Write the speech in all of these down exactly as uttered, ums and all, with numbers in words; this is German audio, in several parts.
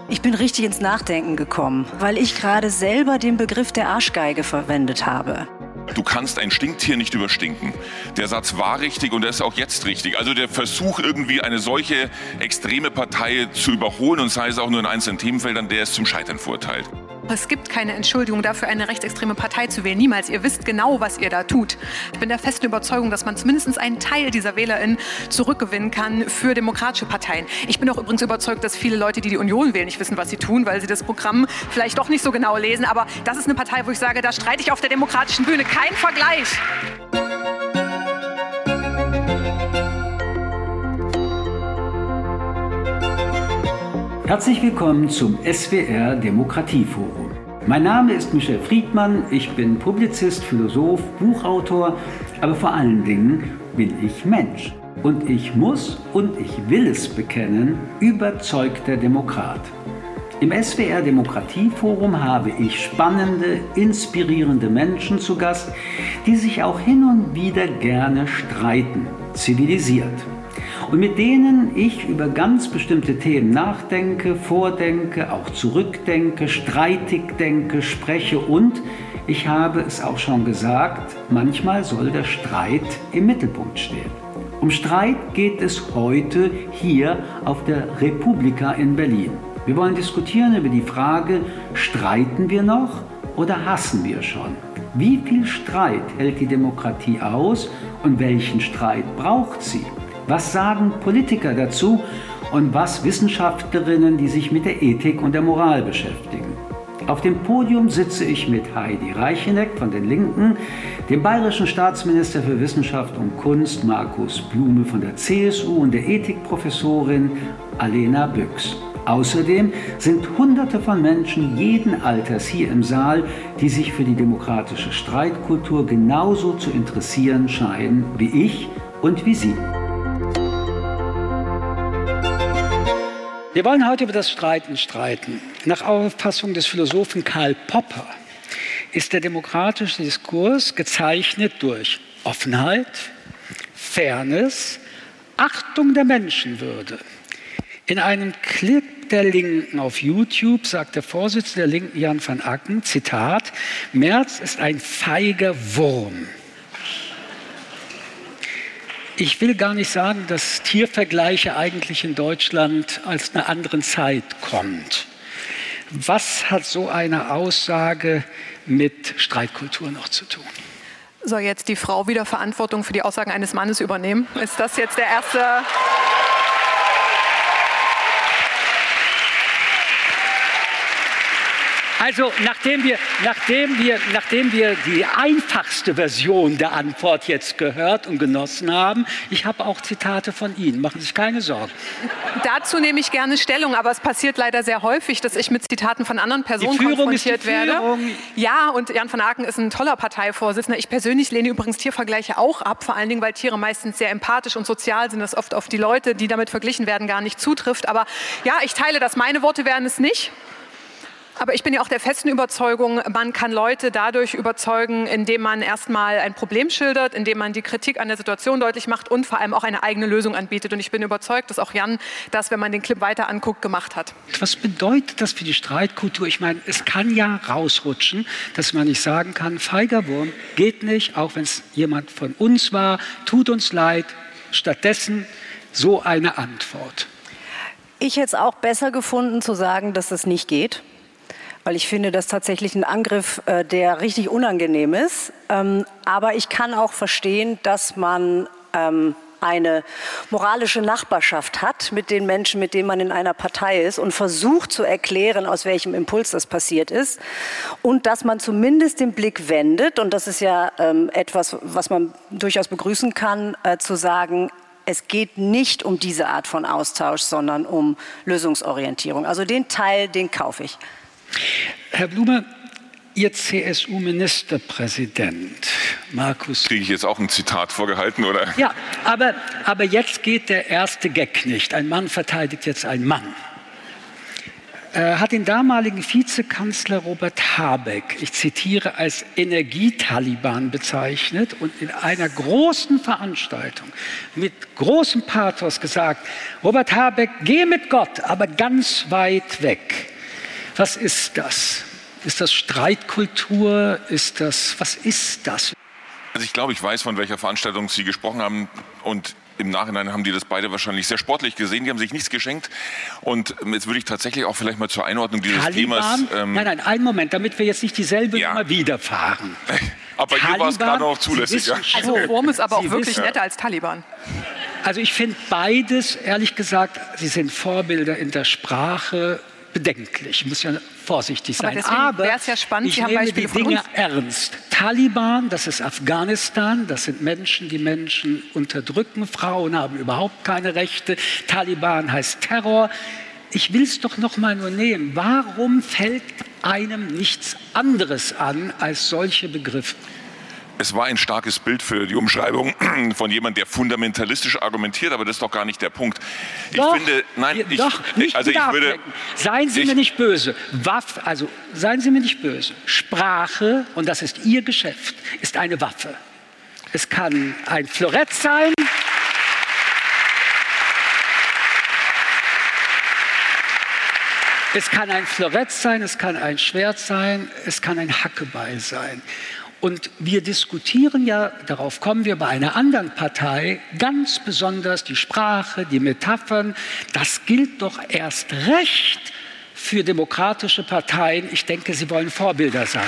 Ich bin richtig ins Nachdenken gekommen, weil ich gerade selber den Begriff der Arschgeige verwendet habe. Du kannst ein Stinktier nicht überstinken. Der Satz war richtig und der ist auch jetzt richtig. Also der Versuch, irgendwie eine solche extreme Partei zu überholen, und sei es auch nur in einzelnen Themenfeldern, der ist zum Scheitern verurteilt. Es gibt keine Entschuldigung dafür, eine rechtsextreme Partei zu wählen. Niemals. Ihr wisst genau, was ihr da tut. Ich bin der festen Überzeugung, dass man zumindest einen Teil dieser WählerInnen zurückgewinnen kann für demokratische Parteien. Ich bin auch übrigens überzeugt, dass viele Leute, die die Union wählen, nicht wissen, was sie tun, weil sie das Programm vielleicht doch nicht so genau lesen. Aber das ist eine Partei, wo ich sage, da streite ich auf der demokratischen Bühne. Kein Vergleich. Herzlich willkommen zum S W R Demokratieforum. Mein Name ist Michel Friedmann, ich bin Publizist, Philosoph, Buchautor, aber vor allen Dingen bin ich Mensch. Und ich muss und ich will es bekennen, überzeugter Demokrat. Im S W R Demokratieforum habe ich spannende, inspirierende Menschen zu Gast, die sich auch hin und wieder gerne streiten, zivilisiert. Und mit denen ich über ganz bestimmte Themen nachdenke, vordenke, auch zurückdenke, streitig denke, spreche und, ich habe es auch schon gesagt, manchmal soll der Streit im Mittelpunkt stehen. Um Streit geht es heute hier auf der Republika in Berlin. Wir wollen diskutieren über die Frage, streiten wir noch oder hassen wir schon? Wie viel Streit hält die Demokratie aus und welchen Streit braucht sie? Was sagen Politiker dazu und was Wissenschaftlerinnen, die sich mit der Ethik und der Moral beschäftigen? Auf dem Podium sitze ich mit Heidi Reicheneck von den Linken, dem bayerischen Staatsminister für Wissenschaft und Kunst Markus Blume von der C S U und der Ethikprofessorin Alena Büchs. Außerdem sind Hunderte von Menschen jeden Alters hier im Saal, die sich für die demokratische Streitkultur genauso zu interessieren scheinen wie ich und wie Sie. Wir wollen heute über das Streiten streiten. Nach Auffassung des Philosophen Karl Popper ist der demokratische Diskurs gezeichnet durch Offenheit, Fairness, Achtung der Menschenwürde. In einem Clip der Linken auf YouTube sagt der Vorsitzende der Linken, Jan van Acken, Zitat, Merz ist ein feiger Wurm. Ich will gar nicht sagen, dass Tiervergleiche eigentlich in Deutschland aus einer anderen Zeit kommt. Was hat so eine Aussage mit Streitkultur noch zu tun? Soll jetzt die Frau wieder Verantwortung für die Aussagen eines Mannes übernehmen? Ist das jetzt der erste... Also nachdem wir, nachdem, wir, nachdem wir die einfachste Version der Antwort jetzt gehört und genossen haben, ich habe auch Zitate von Ihnen, machen Sie sich keine Sorgen. Dazu nehme ich gerne Stellung, aber es passiert leider sehr häufig, dass ich mit Zitaten von anderen Personen konfrontiert werde. Ja, und Jan van Acken ist ein toller Parteivorsitzender. Ich persönlich lehne übrigens Tiervergleiche auch ab, vor allen Dingen, weil Tiere meistens sehr empathisch und sozial sind, das oft auf die Leute, die damit verglichen werden, gar nicht zutrifft. Aber ja, ich teile das. Meine Worte wären es nicht. Aber ich bin ja auch der festen Überzeugung, man kann Leute dadurch überzeugen, indem man erstmal ein Problem schildert, indem man die Kritik an der Situation deutlich macht und vor allem auch eine eigene Lösung anbietet. Und ich bin überzeugt, dass auch Jan das, wenn man den Clip weiter anguckt, gemacht hat. Was bedeutet das für die Streitkultur? Ich meine, es kann ja rausrutschen, dass man nicht sagen kann, feiger Wurm geht nicht, auch wenn es jemand von uns war, tut uns leid. Stattdessen so eine Antwort. Ich hätte es auch besser gefunden, zu sagen, dass es nicht geht. Weil ich finde, das ist tatsächlich ein Angriff, äh, der richtig unangenehm ist. Ähm, aber ich kann auch verstehen, dass man ähm, eine moralische Nachbarschaft hat mit den Menschen, mit denen man in einer Partei ist und versucht zu erklären, aus welchem Impuls das passiert ist. Und dass man zumindest den Blick wendet, und das ist ja ähm, etwas, was man durchaus begrüßen kann, äh, zu sagen, es geht nicht um diese Art von Austausch, sondern um Lösungsorientierung. Also den Teil, den kaufe ich. Herr Blume, Ihr C S U-Ministerpräsident Markus... Kriege ich jetzt auch ein Zitat vorgehalten, oder? Ja, aber, aber jetzt geht der erste Gag nicht. Ein Mann verteidigt jetzt einen Mann. äh, hat den damaligen Vizekanzler Robert Habeck, ich zitiere, als Energietaliban bezeichnet und in einer großen Veranstaltung mit großem Pathos gesagt, Robert Habeck, geh mit Gott, aber ganz weit weg. Was ist das? Ist das Streitkultur? Ist das, was ist das? Also ich glaube, ich weiß, von welcher Veranstaltung Sie gesprochen haben, und im Nachhinein haben die das beide wahrscheinlich sehr sportlich gesehen. Die haben sich nichts geschenkt. Und jetzt würde ich tatsächlich auch vielleicht mal zur Einordnung dieses Taliban? Themas... Ähm nein, nein, einen Moment, damit wir jetzt nicht dieselbe ja. Nummer wiederfahren. Aber hier war es gerade noch zulässig. Ja. Also Wurm ist aber auch Sie wirklich wissen, netter als Taliban. Also ich finde beides, ehrlich gesagt, sie sind Vorbilder in der Sprache, bedenklich. Ich muss ja vorsichtig sein. Aber wäre es ja spannend, ich Sie haben nehme Beispiele die von Dinge uns. ernst. Taliban, das ist Afghanistan, das sind Menschen, die Menschen unterdrücken. Frauen haben überhaupt keine Rechte. Taliban heißt Terror. Ich will es doch noch mal nur nehmen. Warum fällt einem nichts anderes an als solche Begriffe? Es war ein starkes Bild für die Umschreibung von jemandem, der fundamentalistisch argumentiert, aber das ist doch gar nicht der Punkt. Ich doch, finde, nein, ich, doch, nicht also ich würde, seien Sie ich, mir nicht böse. Waff, also seien Sie mir nicht böse. Sprache, und das ist Ihr Geschäft, ist eine Waffe. Es kann ein Florett sein. Es kann ein Florett sein, es kann ein Schwert sein, es kann ein Hackebeil sein. Und wir diskutieren ja, darauf kommen wir bei einer anderen Partei, ganz besonders die Sprache, die Metaphern. Das gilt doch erst recht für demokratische Parteien. Ich denke, sie wollen Vorbilder sein.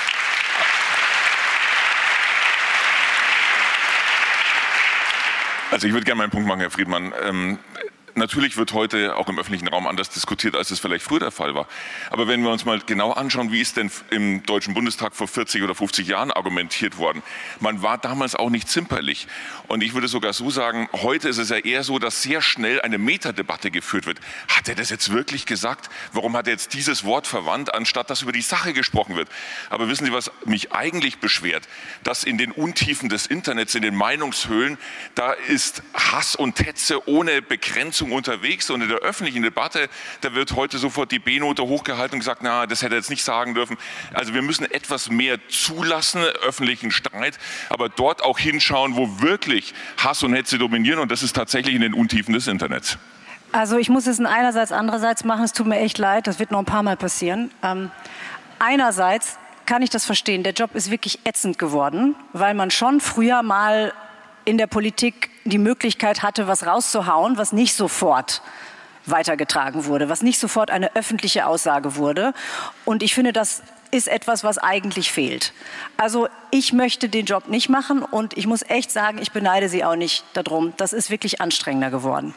Also ich würde gerne meinen Punkt machen, Herr Friedmann. Ähm, Natürlich wird heute auch im öffentlichen Raum anders diskutiert, als es vielleicht früher der Fall war. Aber wenn wir uns mal genau anschauen, wie ist denn im Deutschen Bundestag vor vierzig oder fünfzig Jahren argumentiert worden? Man war damals auch nicht zimperlich. Und ich würde sogar so sagen, heute ist es ja eher so, dass sehr schnell eine Metadebatte geführt wird. Hat er das jetzt wirklich gesagt? Warum hat er jetzt dieses Wort verwandt, anstatt dass über die Sache gesprochen wird? Aber wissen Sie, was mich eigentlich beschwert? Dass in den Untiefen des Internets, in den Meinungshöhlen, da ist Hass und Hetze ohne Begrenzung unterwegs, und in der öffentlichen Debatte, da wird heute sofort die B-Note hochgehalten und gesagt, na, das hätte er jetzt nicht sagen dürfen. Also wir müssen etwas mehr zulassen, öffentlichen Streit, aber dort auch hinschauen, wo wirklich Hass und Hetze dominieren, und das ist tatsächlich in den Untiefen des Internets. Also ich muss es in einerseits, andererseits machen, es tut mir echt leid, das wird noch ein paar Mal passieren. Ähm, einerseits kann ich das verstehen, der Job ist wirklich ätzend geworden, weil man schon früher mal in der Politik die Möglichkeit hatte, was rauszuhauen, was nicht sofort weitergetragen wurde, was nicht sofort eine öffentliche Aussage wurde. Und ich finde, das ist etwas, was eigentlich fehlt. Also ich möchte den Job nicht machen, und ich muss echt sagen, ich beneide Sie auch nicht darum. Das ist wirklich anstrengender geworden.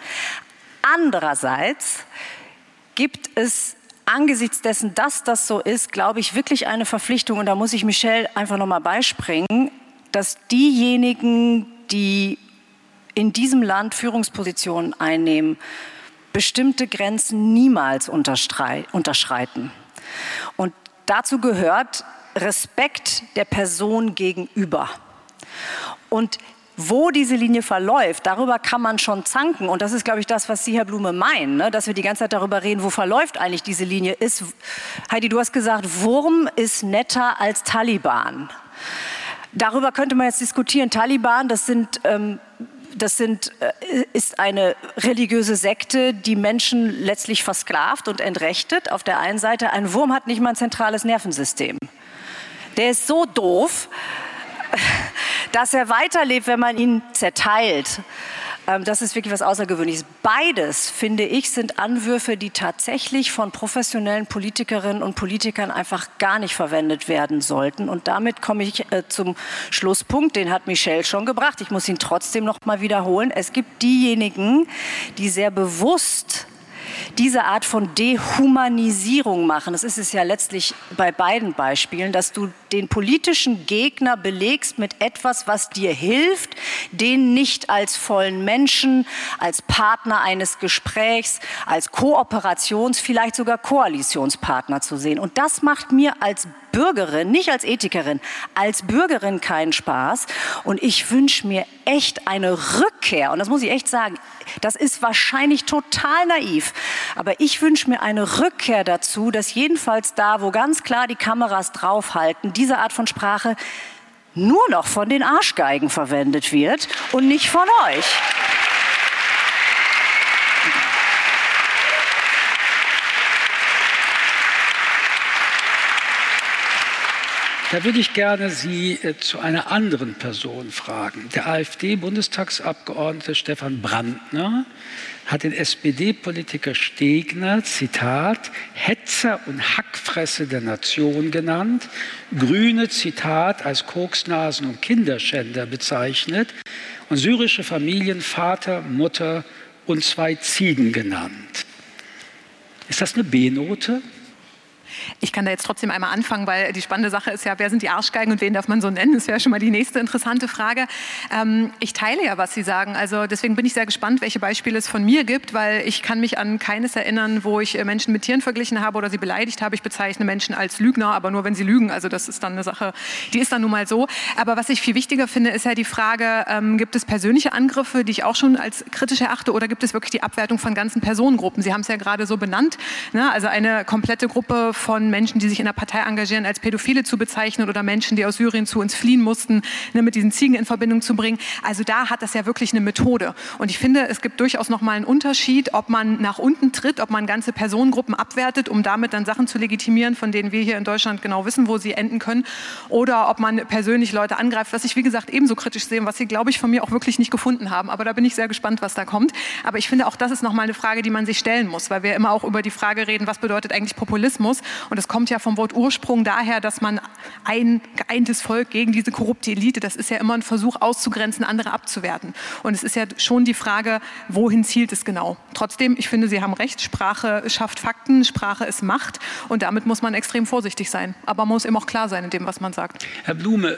Andererseits gibt es angesichts dessen, dass das so ist, glaube ich, wirklich eine Verpflichtung, und da muss ich Michelle einfach noch mal beispringen, dass diejenigen, die in diesem Land Führungspositionen einnehmen, bestimmte Grenzen niemals unterschreiten. Und dazu gehört Respekt der Person gegenüber. Und wo diese Linie verläuft, darüber kann man schon zanken. Und das ist, glaube ich, das, was Sie, Herr Blume, meinen, ne? Dass wir die ganze Zeit darüber reden, wo verläuft eigentlich diese Linie. Ist, Heidi, du hast gesagt, Wurm ist netter als Taliban. Darüber könnte man jetzt diskutieren. Taliban, das sind, ähm, das sind, äh, ist eine religiöse Sekte, die Menschen letztlich versklavt und entrechtet. Auf der einen Seite, ein Wurm hat nicht mal ein zentrales Nervensystem. Der ist so doof, dass er weiterlebt, wenn man ihn zerteilt. Das ist wirklich was Außergewöhnliches. Beides, finde ich, sind Anwürfe, die tatsächlich von professionellen Politikerinnen und Politikern einfach gar nicht verwendet werden sollten. Und damit komme ich äh, zum Schlusspunkt, den hat Michelle schon gebracht. Ich muss ihn trotzdem noch mal wiederholen. Es gibt diejenigen, die sehr bewusst diese Art von Dehumanisierung machen. Das ist es ja letztlich bei beiden Beispielen, dass du den politischen Gegner belegst mit etwas, was dir hilft, den nicht als vollen Menschen, als Partner eines Gesprächs, als Kooperations-, vielleicht sogar Koalitionspartner zu sehen. Und das macht mir als Bürgerin, nicht als Ethikerin, als Bürgerin keinen Spaß. Und ich wünsche mir echt eine Rückkehr, und das muss ich echt sagen, das ist wahrscheinlich total naiv, aber ich wünsche mir eine Rückkehr dazu, dass jedenfalls da, wo ganz klar die Kameras draufhalten, diese Art von Sprache nur noch von den Arschgeigen verwendet wird und nicht von euch. Da würde ich gerne Sie äh, zu einer anderen Person fragen. Der AfD-Bundestagsabgeordnete Stefan Brandner hat den S P D-Politiker Stegner, Zitat, Hetzer und Hackfresse der Nation genannt, Grüne, Zitat, als Koksnasen und Kinderschänder bezeichnet und syrische Familien Vater, Mutter und zwei Ziegen genannt. Ist das eine B-Note? Ich kann da jetzt trotzdem einmal anfangen, weil die spannende Sache ist ja, wer sind die Arschgeigen und wen darf man so nennen? Das wäre schon mal die nächste interessante Frage. Ähm, ich teile ja, was Sie sagen. Also deswegen bin ich sehr gespannt, welche Beispiele es von mir gibt, weil ich kann mich an keines erinnern, wo ich Menschen mit Tieren verglichen habe oder sie beleidigt habe. Ich bezeichne Menschen als Lügner, aber nur, wenn sie lügen. Also das ist dann eine Sache, die ist dann nun mal so. Aber was ich viel wichtiger finde, ist ja die Frage, ähm, gibt es persönliche Angriffe, die ich auch schon als kritisch erachte, oder gibt es wirklich die Abwertung von ganzen Personengruppen? Sie haben es ja gerade so benannt, ne? Also eine komplette Gruppe von Menschen, die sich in der Partei engagieren, als Pädophile zu bezeichnen oder Menschen, die aus Syrien zu uns fliehen mussten, ne, mit diesen Ziegen in Verbindung zu bringen. Also da hat das ja wirklich eine Methode. Und ich finde, es gibt durchaus noch mal einen Unterschied, ob man nach unten tritt, ob man ganze Personengruppen abwertet, um damit dann Sachen zu legitimieren, von denen wir hier in Deutschland genau wissen, wo sie enden können, oder ob man persönlich Leute angreift, was ich, wie gesagt, ebenso kritisch sehe, was sie, glaube ich, von mir auch wirklich nicht gefunden haben. Aber da bin ich sehr gespannt, was da kommt. Aber ich finde, auch das ist noch mal eine Frage, die man sich stellen muss, weil wir immer auch über die Frage reden, was bedeutet eigentlich Populismus? Und das kommt ja vom Wort Ursprung daher, dass man ein geeintes Volk gegen diese korrupte Elite, das ist ja immer ein Versuch auszugrenzen, andere abzuwerten. Und es ist ja schon die Frage, wohin zielt es genau? Trotzdem, ich finde, Sie haben recht, Sprache schafft Fakten, Sprache ist Macht und damit muss man extrem vorsichtig sein. Aber man muss eben auch klar sein in dem, was man sagt. Herr Blume,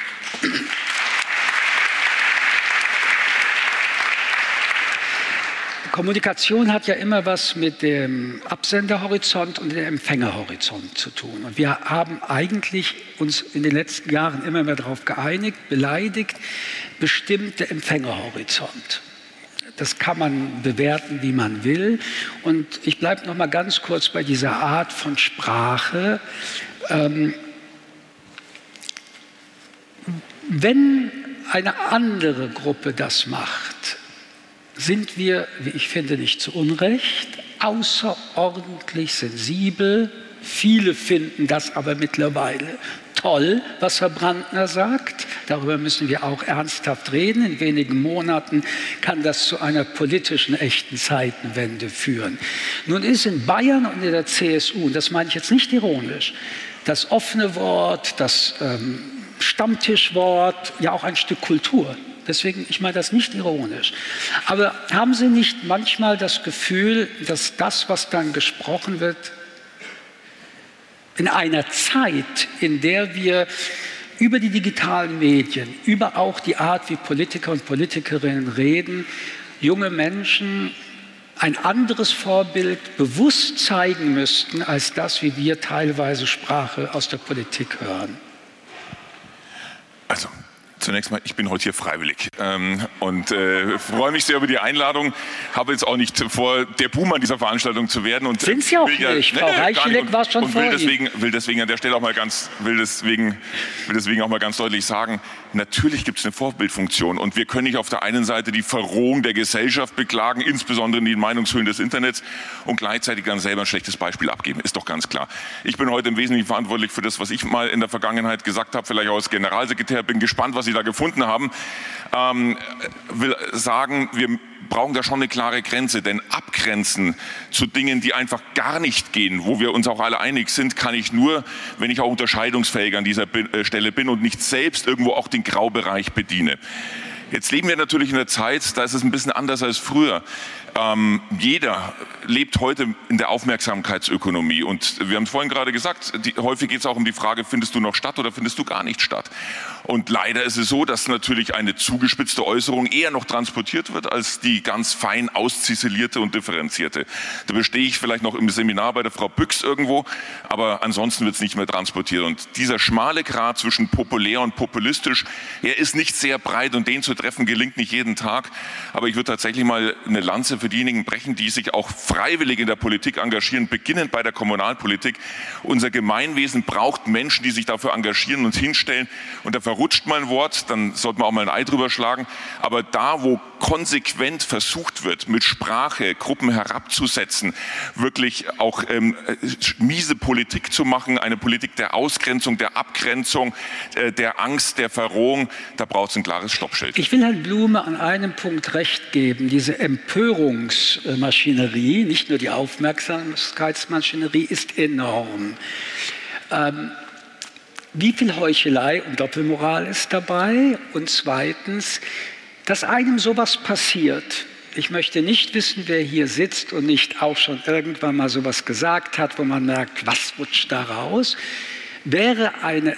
Kommunikation hat ja immer was mit dem Absenderhorizont und dem Empfängerhorizont zu tun. Und wir haben eigentlich uns in den letzten Jahren immer mehr darauf geeinigt, beleidigt, bestimmt der Empfängerhorizont. Das kann man bewerten, wie man will. Und ich bleibe noch mal ganz kurz bei dieser Art von Sprache. Ähm, wenn eine andere Gruppe das macht, sind wir, wie ich finde, nicht zu Unrecht, außerordentlich sensibel. Viele finden das aber mittlerweile toll, was Herr Brandner sagt. Darüber müssen wir auch ernsthaft reden. In wenigen Monaten kann das zu einer politischen echten Zeitenwende führen. Nun ist in Bayern und in der C S U, und das meine ich jetzt nicht ironisch, das offene Wort, das ähm, Stammtischwort ja auch ein Stück Kultur. Deswegen, ich meine das nicht ironisch. Aber haben Sie nicht manchmal das Gefühl, dass das, was dann gesprochen wird, in einer Zeit, in der wir über die digitalen Medien, über auch die Art, wie Politiker und Politikerinnen reden, junge Menschen ein anderes Vorbild bewusst zeigen müssten, als das, wie wir teilweise Sprache aus der Politik hören? Also, zunächst mal, ich bin heute hier freiwillig ähm, und äh, freue mich sehr über die Einladung. Habe jetzt auch nicht vor, der Buhmann dieser Veranstaltung zu werden. Und sind Sie auch nicht? Ja, Frau nee, Reicheleck war schon und will deswegen, will deswegen an der Stelle auch mal ganz, will deswegen, will deswegen auch mal ganz deutlich sagen: Natürlich gibt es eine Vorbildfunktion und wir können nicht auf der einen Seite die Verrohung der Gesellschaft beklagen, insbesondere in den Meinungshöhlen des Internets, und gleichzeitig dann selber ein schlechtes Beispiel abgeben. Ist doch ganz klar. Ich bin heute im Wesentlichen verantwortlich für das, was ich mal in der Vergangenheit gesagt habe, vielleicht auch als Generalsekretär. Bin gespannt, was Sie da gefunden haben. Ähm, will sagen, wir brauchen da schon eine klare Grenze, denn abgrenzen zu Dingen, die einfach gar nicht gehen, wo wir uns auch alle einig sind, kann ich nur, wenn ich auch unterscheidungsfähig an dieser Stelle bin und nicht selbst irgendwo auch den Graubereich bediene. Jetzt leben wir natürlich in einer Zeit, da ist es ein bisschen anders als früher. Ähm, jeder lebt heute in der Aufmerksamkeitsökonomie und wir haben es vorhin gerade gesagt, die, häufig geht es auch um die Frage, findest du noch statt oder findest du gar nicht statt? Und leider ist es so, dass natürlich eine zugespitzte Äußerung eher noch transportiert wird als die ganz fein ausziselierte und differenzierte. Da bestehe ich vielleicht noch im Seminar bei der Frau Büchs irgendwo, aber ansonsten wird es nicht mehr transportiert. Und dieser schmale Grat zwischen populär und populistisch, er ist nicht sehr breit und den zu treffen gelingt nicht jeden Tag. Aber ich würde tatsächlich mal eine Lanze für diejenigen brechen, die sich auch freiwillig in der Politik engagieren, beginnend bei der Kommunalpolitik. Unser Gemeinwesen braucht Menschen, die sich dafür engagieren und hinstellen. Und da verrutscht mal ein Wort, dann sollte man auch mal ein Ei drüber schlagen. Aber da, wo konsequent versucht wird, mit Sprache Gruppen herabzusetzen, wirklich auch ähm, miese Politik zu machen, eine Politik der Ausgrenzung, der Abgrenzung, äh, der Angst, der Verrohung, da braucht es ein klares Stoppschild. Ich will Herrn Blume an einem Punkt recht geben. Diese Empörungsmaschinerie, nicht nur die Aufmerksamkeitsmaschinerie, ist enorm. Ähm, Wie viel Heuchelei und Doppelmoral ist dabei? Und zweitens, dass einem sowas passiert. Ich möchte nicht wissen, wer hier sitzt und nicht auch schon irgendwann mal sowas gesagt hat, wo man merkt, was rutscht da raus. Wäre eine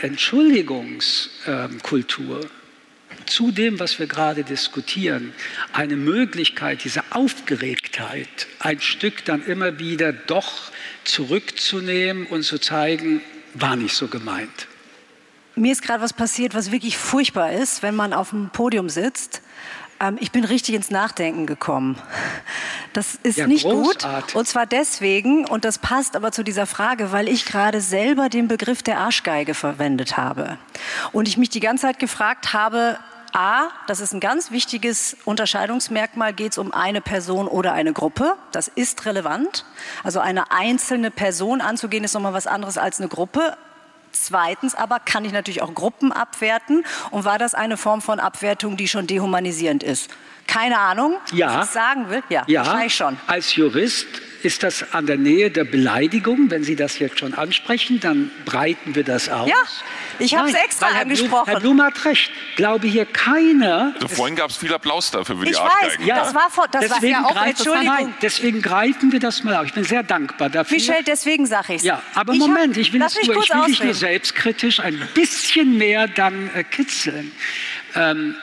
Entschuldigungskultur zu dem, was wir gerade diskutieren, eine Möglichkeit, diese Aufgeregtheit ein Stück dann immer wieder doch zurückzunehmen und zu zeigen, war nicht so gemeint. Mir ist gerade was passiert, was wirklich furchtbar ist, wenn man auf dem Podium sitzt. Ähm, ich bin richtig ins Nachdenken gekommen. Das ist ja nicht großartig. Gut. Und zwar deswegen, und das passt aber zu dieser Frage, weil ich gerade selber den Begriff der Arschgeige verwendet habe. Und ich mich die ganze Zeit gefragt habe, A, das ist ein ganz wichtiges Unterscheidungsmerkmal, geht es um eine Person oder eine Gruppe. Das ist relevant. Also eine einzelne Person anzugehen, ist nochmal was anderes als eine Gruppe. Zweitens aber kann ich natürlich auch Gruppen abwerten. Und war das eine Form von Abwertung, die schon dehumanisierend ist? Keine Ahnung, ja. was ich sagen will. Ja, ja, wahrscheinlich schon. Als Jurist ist das an der Nähe der Beleidigung. Wenn Sie das jetzt schon ansprechen, dann breiten wir das aus. Ja, ich habe es extra Herr angesprochen. Blum, Herr Blum hat recht. Glaube hier keiner... Also vorhin gab es viel Applaus dafür für die ich Arschgeigen. weiß, ja. das war, vor, das deswegen war ja auch, Entschuldigung. Nein, deswegen greifen wir das mal auf. Ich bin sehr dankbar dafür. Michel, deswegen sage ich es. Ja, aber ich Moment, hab, ich will, es nur, ich will dich nur ausreden. selbstkritisch ein bisschen mehr dann äh, kitzeln. Ähm,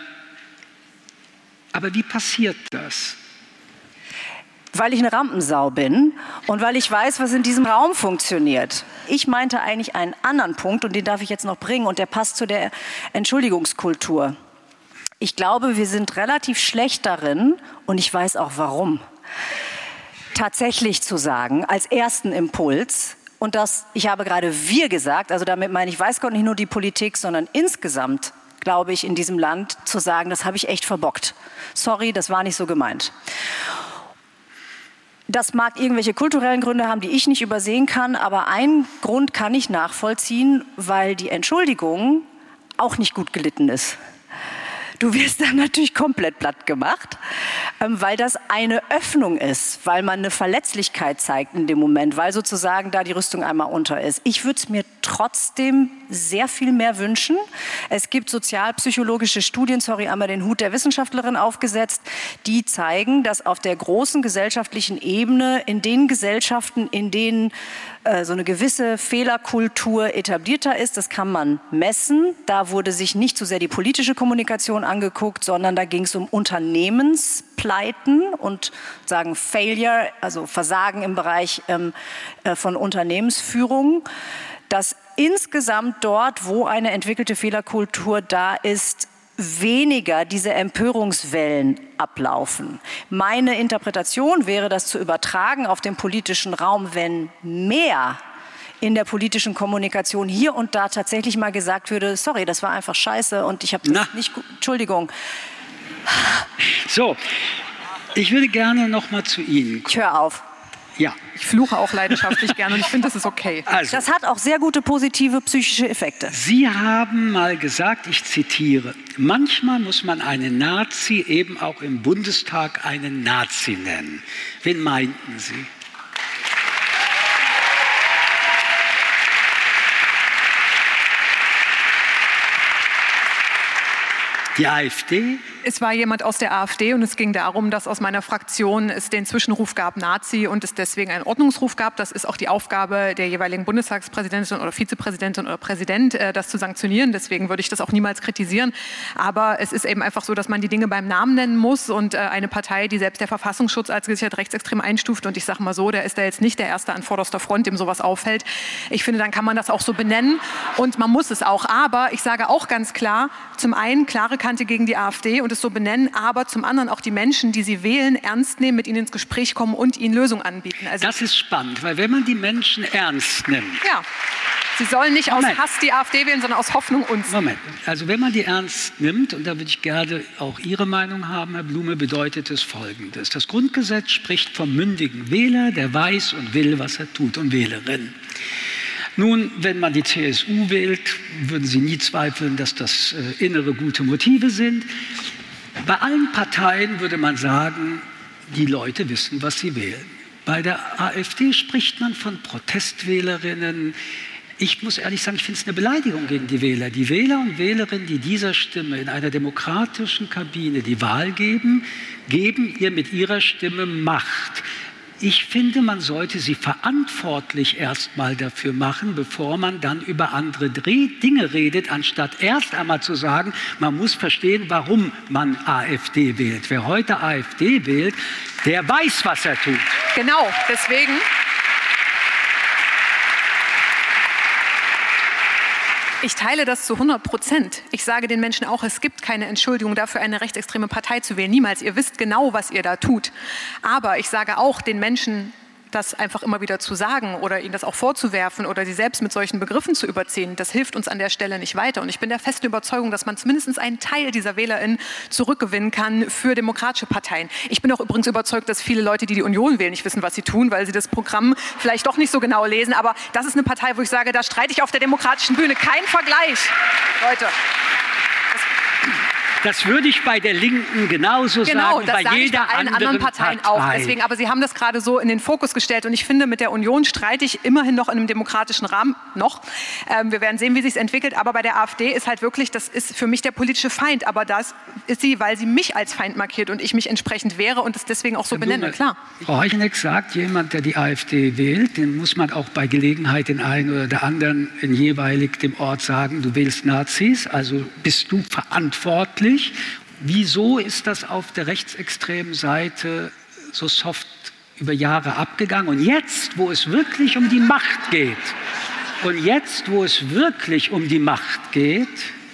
aber wie passiert das? Weil ich eine Rampensau bin und weil ich weiß, was in diesem Raum funktioniert. Ich meinte eigentlich einen anderen Punkt und den darf ich jetzt noch bringen und der passt zu der Entschuldigungskultur. Ich glaube, wir sind relativ schlecht darin und ich weiß auch warum, tatsächlich zu sagen, als ersten Impuls, und das, ich habe gerade wir gesagt, also damit meine ich, weiß Gott nicht nur die Politik, sondern insgesamt, glaube ich, in diesem Land zu sagen, das habe ich echt verbockt. Sorry, das war nicht so gemeint. Das mag irgendwelche kulturellen Gründe haben, die ich nicht übersehen kann, aber einen Grund kann ich nachvollziehen, weil die Entschuldigung auch nicht gut gelitten ist. Du wirst dann natürlich komplett platt gemacht, weil das eine Öffnung ist, weil man eine Verletzlichkeit zeigt in dem Moment, weil sozusagen da die Rüstung einmal unter ist. Ich würde es mir trotzdem sehr viel mehr wünschen. Es gibt sozialpsychologische Studien, sorry, einmal den Hut der Wissenschaftlerin aufgesetzt, die zeigen, dass auf der großen gesellschaftlichen Ebene, in den Gesellschaften, in denen äh, so eine gewisse Fehlerkultur etablierter ist, das kann man messen. Da wurde sich nicht so sehr die politische Kommunikation angeguckt, sondern da ging es um Unternehmenspleiten und sagen Failure, also Versagen im Bereich ähm, äh, von Unternehmensführung, dass insgesamt dort, wo eine entwickelte Fehlerkultur da ist, weniger diese Empörungswellen ablaufen. Meine Interpretation wäre, das zu übertragen auf den politischen Raum, wenn mehr in der politischen Kommunikation hier und da tatsächlich mal gesagt würde, sorry, das war einfach scheiße und ich habe das nicht gut, Entschuldigung. So, ich würde gerne noch mal zu Ihnen kommen. Ich höre auf. Ja. Ich fluche auch leidenschaftlich gerne und ich finde, das ist okay. Also, das hat auch sehr gute positive psychische Effekte. Sie haben mal gesagt, ich zitiere, manchmal muss man einen Nazi eben auch im Bundestag einen Nazi nennen. Wen meinten Sie? Die AfD? Es war jemand aus der AfD und es ging darum, dass aus meiner Fraktion es den Zwischenruf gab Nazi und es deswegen einen Ordnungsruf gab. Das ist auch die Aufgabe der jeweiligen Bundestagspräsidentin oder Vizepräsidentin oder Präsident, das zu sanktionieren. Deswegen würde ich das auch niemals kritisieren. Aber es ist eben einfach so, dass man die Dinge beim Namen nennen muss und eine Partei, die selbst der Verfassungsschutz als gesichert rechtsextrem einstuft und ich sage mal so, der ist da jetzt nicht der Erste an vorderster Front, dem sowas auffällt. Ich finde, dann kann man das auch so benennen und man muss es auch. Aber ich sage auch ganz klar, zum einen klare Kante gegen die AfD und es so benennen, aber zum anderen auch die Menschen, die sie wählen, ernst nehmen, mit ihnen ins Gespräch kommen und ihnen Lösungen anbieten. Also das ist spannend, weil wenn man die Menschen ernst nimmt... Ja, sie sollen nicht Moment. aus Hass die AfD wählen, sondern aus Hoffnung uns. Moment, also wenn man die ernst nimmt, und da würde ich gerne auch Ihre Meinung haben, Herr Blume, bedeutet es Folgendes. Das Grundgesetz spricht vom mündigen Wähler, der weiß und will, was er tut, und Wählerin. Nun, wenn man die C S U wählt, würden Sie nie zweifeln, dass das äh, innere gute Motive sind. Bei allen Parteien würde man sagen, die Leute wissen, was sie wählen. Bei der AfD spricht man von Protestwählerinnen. Ich muss ehrlich sagen, ich finde es eine Beleidigung gegen die Wähler. Die Wähler und Wählerinnen, die dieser Stimme in einer demokratischen Kabine die Wahl geben, geben ihr mit ihrer Stimme Macht. Ich finde, man sollte sie verantwortlich erstmal dafür machen, bevor man dann über andere Dinge redet, anstatt erst einmal zu sagen, man muss verstehen, warum man AfD wählt. Wer heute AfD wählt, der weiß, was er tut. Genau, deswegen... Ich teile das zu hundert Prozent. Ich sage den Menschen auch, es gibt keine Entschuldigung dafür, eine rechtsextreme Partei zu wählen. Niemals. Ihr wisst genau, was ihr da tut. Aber ich sage auch den Menschen, das einfach immer wieder zu sagen oder ihnen das auch vorzuwerfen oder sie selbst mit solchen Begriffen zu überziehen, das hilft uns an der Stelle nicht weiter. Und ich bin der festen Überzeugung, dass man zumindest einen Teil dieser WählerInnen zurückgewinnen kann für demokratische Parteien. Ich bin auch übrigens überzeugt, dass viele Leute, die die Union wählen, nicht wissen, was sie tun, weil sie das Programm vielleicht doch nicht so genau lesen. Aber das ist eine Partei, wo ich sage, da streite ich auf der demokratischen Bühne. Kein Vergleich, Leute. Das würde ich bei der Linken genauso genau, sagen, bei jeder jeder bei allen anderen, anderen Parteien Partei. auch. Deswegen, aber Sie haben das gerade so in den Fokus gestellt und ich finde, mit der Union streite ich immerhin noch in einem demokratischen Rahmen, noch. Ähm, wir werden sehen, wie sich es entwickelt, aber bei der AfD ist halt wirklich, das ist für mich der politische Feind, aber das ist sie, weil sie mich als Feind markiert und ich mich entsprechend wehre und es deswegen auch so Herr benenne, Blume, klar. Frau Heuchelek sagt, jemand, der die AfD wählt, den muss man auch bei Gelegenheit den einen oder der anderen in jeweilig dem Ort sagen, du wählst Nazis, also bist du verantwortlich. Wieso ist das auf der rechtsextremen Seite so soft über Jahre abgegangen? Und jetzt, wo es wirklich um die Macht geht, und jetzt, wo es wirklich um die Macht geht,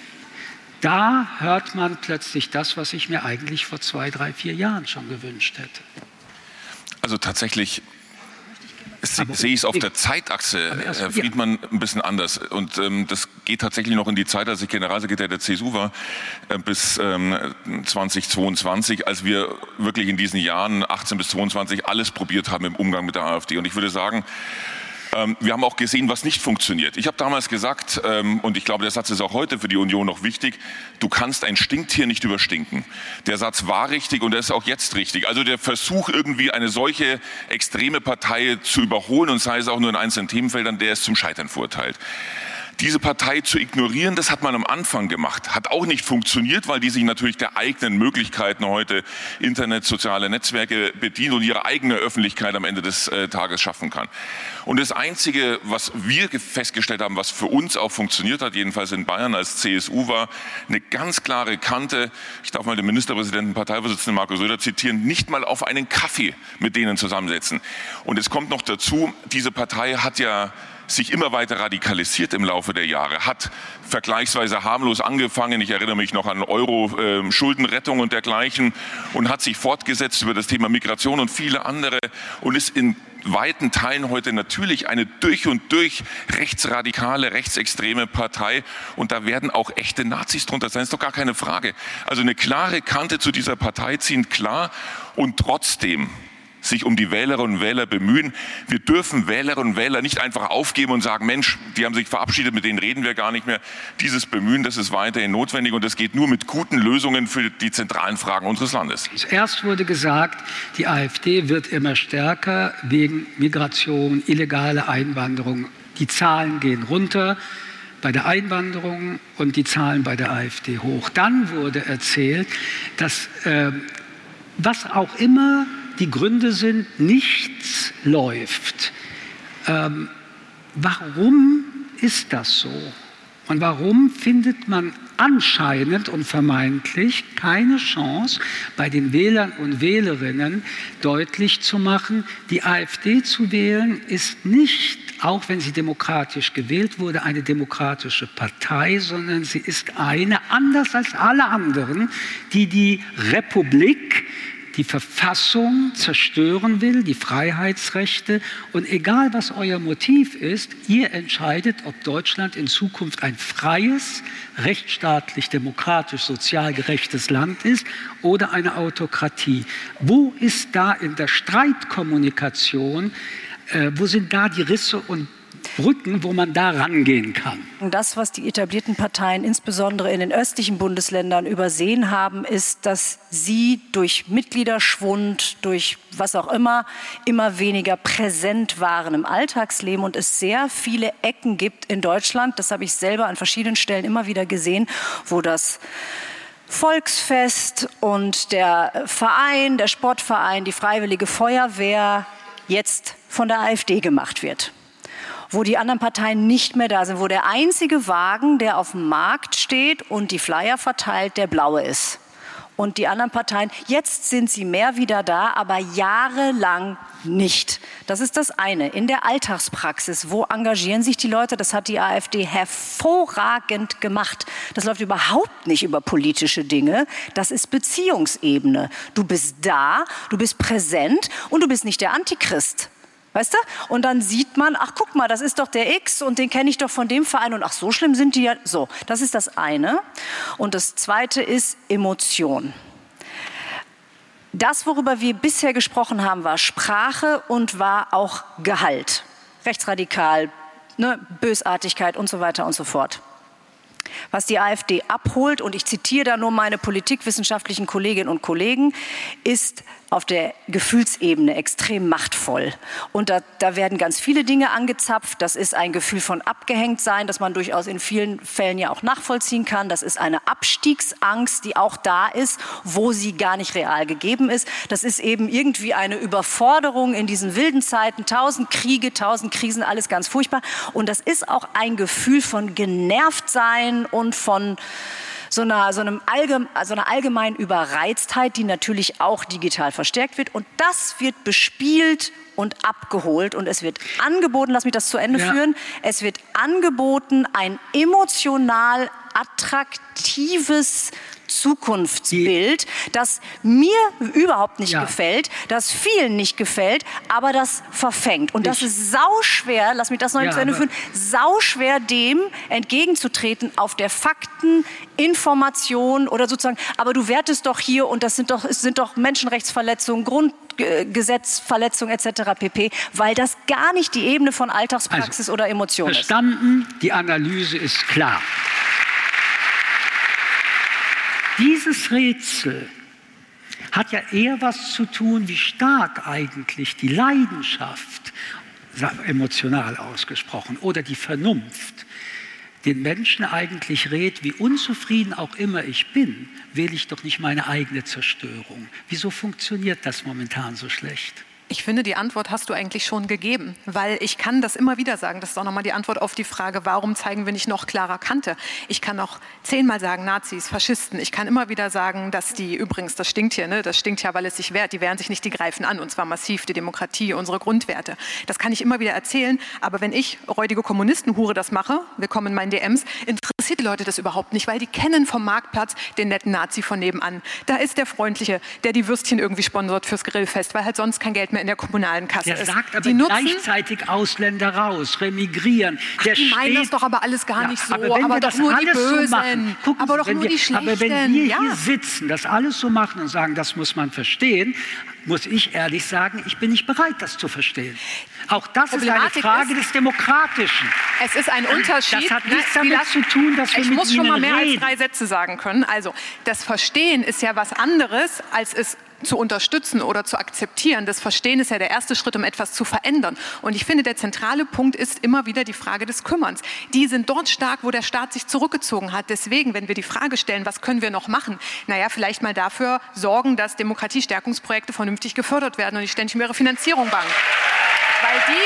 da hört man plötzlich das, was ich mir eigentlich vor zwei, drei, vier Jahren schon gewünscht hätte. Also tatsächlich sehe ich es auf der Zeitachse, Herr Friedmann, ein bisschen anders. Und ähm, das geht tatsächlich noch in die Zeit, als ich Generalsekretär der C S U war, äh, bis ähm, zweitausendzweiundzwanzig, als wir wirklich in diesen Jahren achtzehn bis zweiundzwanzig alles probiert haben im Umgang mit der AfD. Und ich würde sagen, ähm, wir haben auch gesehen, was nicht funktioniert. Ich habe damals gesagt, ähm, und ich glaube, der Satz ist auch heute für die Union noch wichtig, du kannst ein Stinktier nicht überstinken. Der Satz war richtig und der ist auch jetzt richtig. Also der Versuch, irgendwie eine solche extreme Partei zu überholen, und sei es auch nur in einzelnen Themenfeldern, der ist zum Scheitern verurteilt. Diese Partei zu ignorieren, das hat man am Anfang gemacht. Hat auch nicht funktioniert, weil die sich natürlich der eigenen Möglichkeiten heute Internet, soziale Netzwerke bedient und ihre eigene Öffentlichkeit am Ende des äh, Tages schaffen kann. Und das Einzige, was wir festgestellt haben, was für uns auch funktioniert hat, jedenfalls in Bayern als C S U, war eine ganz klare Kante. Ich darf mal den Ministerpräsidenten, Parteivorsitzenden Markus Söder zitieren, nicht mal auf einen Kaffee mit denen zusammensetzen. Und es kommt noch dazu, diese Partei hat ja sich immer weiter radikalisiert im Laufe der Jahre, hat vergleichsweise harmlos angefangen, ich erinnere mich noch an Euro-Schuldenrettung äh, und dergleichen, und hat sich fortgesetzt über das Thema Migration und viele andere und ist in weiten Teilen heute natürlich eine durch und durch rechtsradikale, rechtsextreme Partei, und da werden auch echte Nazis drunter sein, ist doch gar keine Frage. Also eine klare Kante zu dieser Partei ziehen, klar, und trotzdem sich um die Wählerinnen und Wähler bemühen. Wir dürfen Wählerinnen und Wähler nicht einfach aufgeben und sagen, Mensch, die haben sich verabschiedet, mit denen reden wir gar nicht mehr. Dieses Bemühen, das ist weiterhin notwendig, und das geht nur mit guten Lösungen für die zentralen Fragen unseres Landes. Zuerst wurde gesagt, die AfD wird immer stärker wegen Migration, illegale Einwanderung. Die Zahlen gehen runter. bei der Einwanderung und die Zahlen bei der AfD hoch. Dann wurde erzählt, dass äh, was auch immer die Gründe sind, nichts läuft. Ähm, warum ist das so? Und warum findet man anscheinend und vermeintlich keine Chance, bei den Wählern und Wählerinnen deutlich zu machen, die AfD zu wählen ist nicht, auch wenn sie demokratisch gewählt wurde, eine demokratische Partei, sondern sie ist eine, anders als alle anderen, die die Republik, die Verfassung zerstören will, die Freiheitsrechte. Und egal, was euer Motiv ist, ihr entscheidet, ob Deutschland in Zukunft ein freies, rechtsstaatlich, demokratisch, sozial gerechtes Land ist oder eine Autokratie. Wo ist da in der Streitkommunikation, äh, wo sind da die Risse und Brücken, wo man da rangehen kann? Das, was die etablierten Parteien insbesondere in den östlichen Bundesländern übersehen haben, ist, dass sie durch Mitgliederschwund, durch was auch immer, immer weniger präsent waren im Alltagsleben und es sehr viele Ecken gibt in Deutschland, das habe ich selber an verschiedenen Stellen immer wieder gesehen, wo das Volksfest und der Verein, der Sportverein, die Freiwillige Feuerwehr jetzt von der AfD gemacht wird. Wo die anderen Parteien nicht mehr da sind, wo der einzige Wagen, der auf dem Markt steht und die Flyer verteilt, der blaue ist. Und die anderen Parteien, jetzt sind sie mehr wieder da, aber jahrelang nicht. Das ist das eine. In der Alltagspraxis, wo engagieren sich die Leute? Das hat die AfD hervorragend gemacht. Das läuft überhaupt nicht über politische Dinge. Das ist Beziehungsebene. Du bist da, du bist präsent und du bist nicht der Antichrist. Weißt du? Und dann sieht man, ach guck mal, das ist doch der X und den kenne ich doch von dem Verein und ach so schlimm sind die ja. So, das ist das eine. Und das zweite ist Emotion. Das, worüber wir bisher gesprochen haben, war Sprache und war auch Gehalt. Rechtsradikal, ne, Bösartigkeit und so weiter und so fort. Was die AfD abholt, und ich zitiere da nur meine politikwissenschaftlichen Kolleginnen und Kollegen, ist auf der Gefühlsebene extrem machtvoll. Und da, da werden ganz viele Dinge angezapft. Das ist ein Gefühl von Abgehängtsein, das man durchaus in vielen Fällen ja auch nachvollziehen kann. Das ist eine Abstiegsangst, die auch da ist, wo sie gar nicht real gegeben ist. Das ist eben irgendwie eine Überforderung in diesen wilden Zeiten. Tausend Kriege, tausend Krisen, alles ganz furchtbar. Und das ist auch ein Gefühl von Genervtsein und von so einer, so einem allgeme, also einer allgemeinen Überreiztheit, die natürlich auch digital verstärkt wird. Und das wird bespielt und abgeholt. Und es wird angeboten, lass mich das zu Ende ja. führen, es wird angeboten, ein emotional attraktives Zukunftsbild, das mir überhaupt nicht ja. gefällt, das vielen nicht gefällt, aber das verfängt. Und das ich. ist sauschwer, lass mich das noch ja, zu Ende führen, sauschwer dem entgegenzutreten auf der Fakten, Information oder sozusagen, aber du wertest doch hier und das sind doch, es sind doch Menschenrechtsverletzungen, Grundgesetzverletzungen et cetera pp., weil das gar nicht die Ebene von Alltagspraxis also, oder Emotion verstanden, ist. Verstanden, die Analyse ist klar. Dieses Rätsel hat ja eher was zu tun, wie stark eigentlich die Leidenschaft, emotional ausgesprochen, oder die Vernunft den Menschen eigentlich rät, wie unzufrieden auch immer ich bin, wähle ich doch nicht meine eigene Zerstörung. Wieso funktioniert das momentan so schlecht? Ich finde, die Antwort hast du eigentlich schon gegeben, weil ich kann das immer wieder sagen. Das ist auch nochmal die Antwort auf die Frage, warum zeigen wir nicht noch klarer Kante? Ich kann noch zehnmal sagen, Nazis, Faschisten. Ich kann immer wieder sagen, dass die, übrigens, das stinkt hier, ne? Das stinkt ja, weil es sich wehrt. Die wehren sich nicht, die greifen an, und zwar massiv, die Demokratie, unsere Grundwerte. Das kann ich immer wieder erzählen, aber wenn ich, räudige Kommunistenhure, das mache, wir kommen in meinen D Ms, interessiert die Leute das überhaupt nicht, weil die kennen vom Marktplatz den netten Nazi von nebenan. Da ist der Freundliche, der die Würstchen irgendwie sponsort fürs Grillfest, weil halt sonst kein Geld mehr in der kommunalen Kasse der ist. Der sagt aber die nutzen, gleichzeitig Ausländer raus, remigrieren. Ach, der die steht, meinen das doch aber alles gar ja, nicht so. Aber, wenn aber wir doch das nur die Bösen. So machen, gucken aber Sie, doch nur wir, die Schlechten. Aber wenn wir ja. hier sitzen, das alles so machen und sagen, das muss man verstehen, muss ich ehrlich sagen, ich bin nicht bereit, das zu verstehen. Auch das ist eine Frage ist, des Demokratischen. Es ist ein Unterschied. Das hat nichts damit das, zu tun, dass wir ich mit muss schon Ihnen mal mehr reden. als drei Sätze sagen können. Also, das Verstehen ist ja was anderes, als es zu unterstützen oder zu akzeptieren, das Verstehen ist ja der erste Schritt, um etwas zu verändern. Und ich finde, der zentrale Punkt ist immer wieder die Frage des Kümmerns. Die sind dort stark, wo der Staat sich zurückgezogen hat. Deswegen, wenn wir die Frage stellen, was können wir noch machen? Naja, vielleicht mal dafür sorgen, dass Demokratiestärkungsprojekte vernünftig gefördert werden und nicht ständig um ihre Finanzierung bangen. Weil die...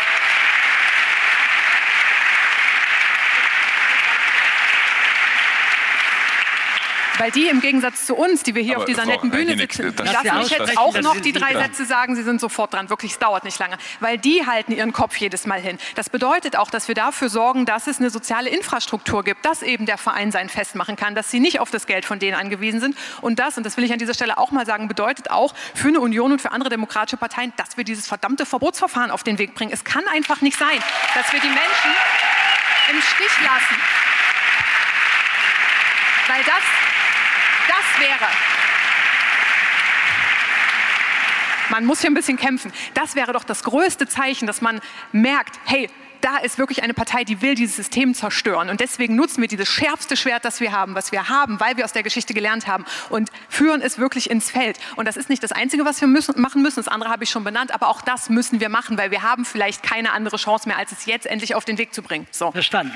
Weil die im Gegensatz zu uns, die wir hier Aber auf dieser Frau netten Bühne Reichenig, sitzen, das- darf ich jetzt auch noch die drei dran. Sätze sagen, Sie sind sofort dran, wirklich, es dauert nicht lange. Weil die halten ihren Kopf jedes Mal hin. Das bedeutet auch, dass wir dafür sorgen, dass es eine soziale Infrastruktur gibt, dass eben der Verein sein Fest machen kann, dass sie nicht auf das Geld von denen angewiesen sind. Und das, und das will ich an dieser Stelle auch mal sagen, bedeutet auch für eine Union und für andere demokratische Parteien, dass wir dieses verdammte Verbotsverfahren auf den Weg bringen. Es kann einfach nicht sein, dass wir die Menschen im Stich lassen. Weil das... Das wäre, man muss hier ein bisschen kämpfen, das wäre doch das größte Zeichen, dass man merkt, hey, da ist wirklich eine Partei, die will dieses System zerstören. Und deswegen nutzen wir dieses schärfste Schwert, das wir haben, was wir haben, weil wir aus der Geschichte gelernt haben und führen es wirklich ins Feld. Und das ist nicht das Einzige, was wir müssen, machen müssen, das andere habe ich schon benannt, aber auch das müssen wir machen, weil wir haben vielleicht keine andere Chance mehr, als es jetzt endlich auf den Weg zu bringen. So. Verstanden.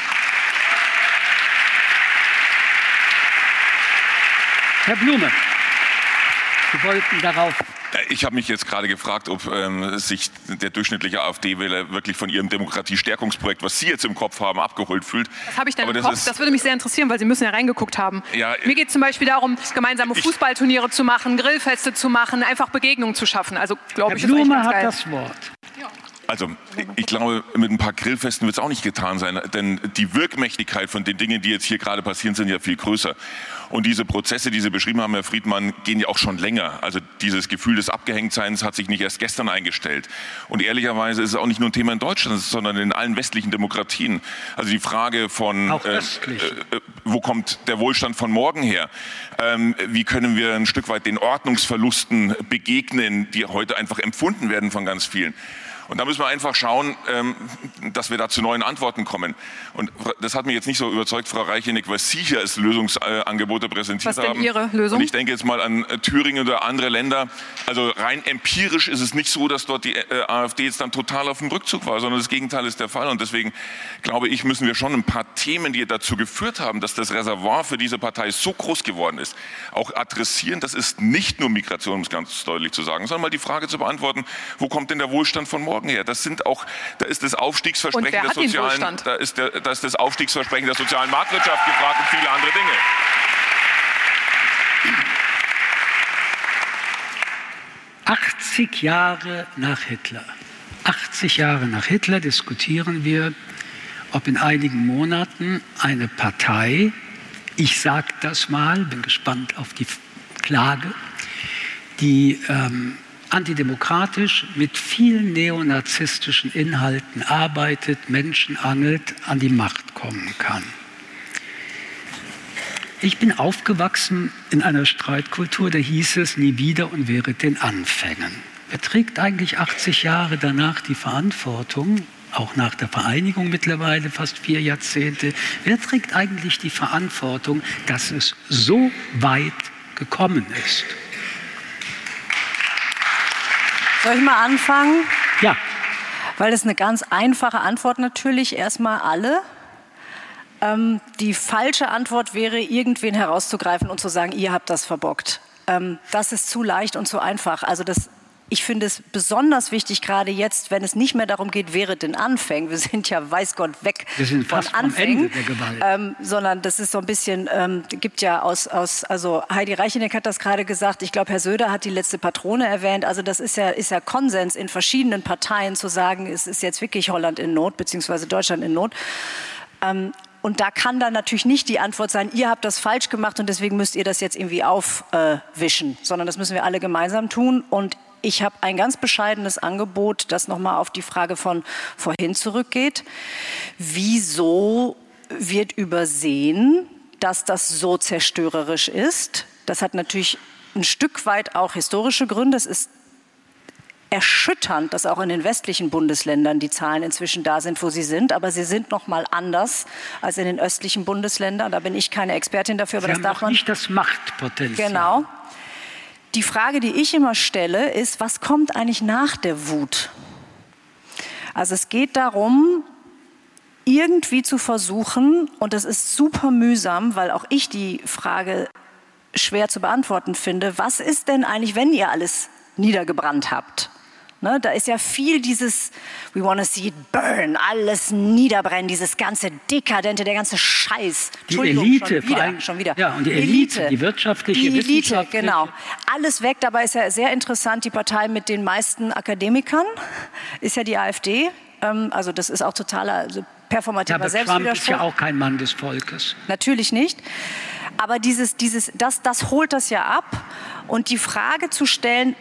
Herr Blume, Sie wollten darauf... Ich habe mich jetzt gerade gefragt, ob ähm, sich der durchschnittliche AfD-Wähler wirklich von ihrem Demokratiestärkungsprojekt, was Sie jetzt im Kopf haben, abgeholt fühlt. Was habe ich denn Aber im das Kopf? ist- Das würde mich sehr interessieren, weil Sie müssen ja reingeguckt haben. Ja, Mir geht es zum Beispiel darum, gemeinsame ich- Fußballturniere zu machen, Grillfeste zu machen, einfach Begegnungen zu schaffen. Also, glaube Herr ich, ist eigentlich Blume ganz hat geil. das Wort. Also ich glaube, mit ein paar Grillfesten wird es auch nicht getan sein, denn die Wirkmächtigkeit von den Dingen, die jetzt hier gerade passieren, sind ja viel größer. Und diese Prozesse, die Sie beschrieben haben, Herr Friedmann, gehen ja auch schon länger. Also dieses Gefühl des Abgehängtseins hat sich nicht erst gestern eingestellt. Und ehrlicherweise ist es auch nicht nur ein Thema in Deutschland, sondern in allen westlichen Demokratien. Also die Frage von, Auch äh, östlich. äh, wo kommt der Wohlstand von morgen her? Ähm, wie können wir ein Stück weit den Ordnungsverlusten begegnen, die heute einfach empfunden werden von ganz vielen? Und da müssen wir einfach schauen, ähm, dass wir da zu neuen Antworten kommen. Und das hat mich jetzt nicht so überzeugt, Frau Reichenig, was Sie hier als Lösungsangebote präsentiert Was denn haben. Ihre Lösung? Und ich denke jetzt mal an äh, Thüringen oder andere Länder. Also rein empirisch ist es nicht so, dass dort die äh, AfD jetzt dann total auf dem Rückzug war, sondern das Gegenteil ist der Fall. Und deswegen glaube ich, müssen wir schon ein paar Themen, die dazu geführt haben, dass das Reservoir für diese Partei so groß geworden ist, auch adressieren. Das ist nicht nur Migration, um es ganz deutlich zu sagen, sondern mal die Frage zu beantworten, wo kommt denn der Wohlstand von morgen her? Das sind auch, da ist das Aufstiegsversprechen Und wer der hat den sozialen, Wohlstand? da ist, der, da ist das Aufstiegsversprechen der sozialen Marktwirtschaft gefragt und viele andere Dinge. achtzig Jahre nach Hitler. achtzig Jahre nach Hitler diskutieren wir, ob in einigen Monaten eine Partei, ich sage das mal, bin gespannt auf die Klage, die ähm, antidemokratisch mit vielen neonazistischen Inhalten arbeitet, Menschen angelt, an die Macht kommen kann. Ich bin aufgewachsen in einer Streitkultur, da hieß es nie wieder und während den Anfängen. Wer trägt eigentlich achtzig Jahre danach die Verantwortung, auch nach der Vereinigung mittlerweile, fast vier Jahrzehnte, wer trägt eigentlich die Verantwortung, dass es so weit gekommen ist? Soll ich mal anfangen? Ja. Weil das eine ganz einfache Antwort natürlich, erstmal alle. Ähm, die falsche Antwort wäre, irgendwen herauszugreifen und zu sagen, ihr habt das verbockt. Ähm, das ist zu leicht und zu einfach. Also das, ich finde es besonders wichtig, gerade jetzt, wenn es nicht mehr darum geht, während den Anfängen, wir sind ja, weiß Gott, weg Wir sind von fast am Anfängen, Ende der Gewalt. Ähm, sondern das ist so ein bisschen, ähm, gibt ja aus, aus, also Heidi Reichenig hat das gerade gesagt, ich glaube, Herr Söder hat die letzte Patrone erwähnt, also das ist ja, ist ja Konsens in verschiedenen Parteien zu sagen, es ist jetzt wirklich Holland in Not, beziehungsweise Deutschland in Not. Ähm, Und da kann dann natürlich nicht die Antwort sein, ihr habt das falsch gemacht und deswegen müsst ihr das jetzt irgendwie aufwischen, äh, sondern das müssen wir alle gemeinsam tun. Und ich habe ein ganz bescheidenes Angebot, das nochmal auf die Frage von vorhin zurückgeht. Wieso wird übersehen, dass das so zerstörerisch ist? Das hat natürlich ein Stück weit auch historische Gründe. Es ist erschütternd, dass auch in den westlichen Bundesländern die Zahlen inzwischen da sind, wo sie sind. Aber sie sind noch mal anders als in den östlichen Bundesländern. Da bin ich keine Expertin dafür, aber Sie das haben darf auch man nicht das Machtpotenzial. Genau. Die Frage, die ich immer stelle, ist, was kommt eigentlich nach der Wut? Also es geht darum, irgendwie zu versuchen, und das ist super mühsam, weil auch ich die Frage schwer zu beantworten finde, was ist denn eigentlich, wenn ihr alles niedergebrannt habt? Ne, da ist ja viel dieses, we want to see it burn, alles niederbrennen, dieses ganze Dekadente, der ganze Scheiß. Die Elite, schon wieder, allem, schon wieder. Ja, und die Elite, die wirtschaftliche, die Elite, wissenschaftliche. genau. Alles weg, dabei ist ja sehr interessant, die Partei mit den meisten Akademikern ist ja die AfD. Also das ist auch totaler also performativer ja, aber Selbstwiderspruch. Trump ist ja auch kein Mann des Volkes. Natürlich nicht. Aber dieses, dieses, das, das holt das ja ab. Und die Frage zu stellen,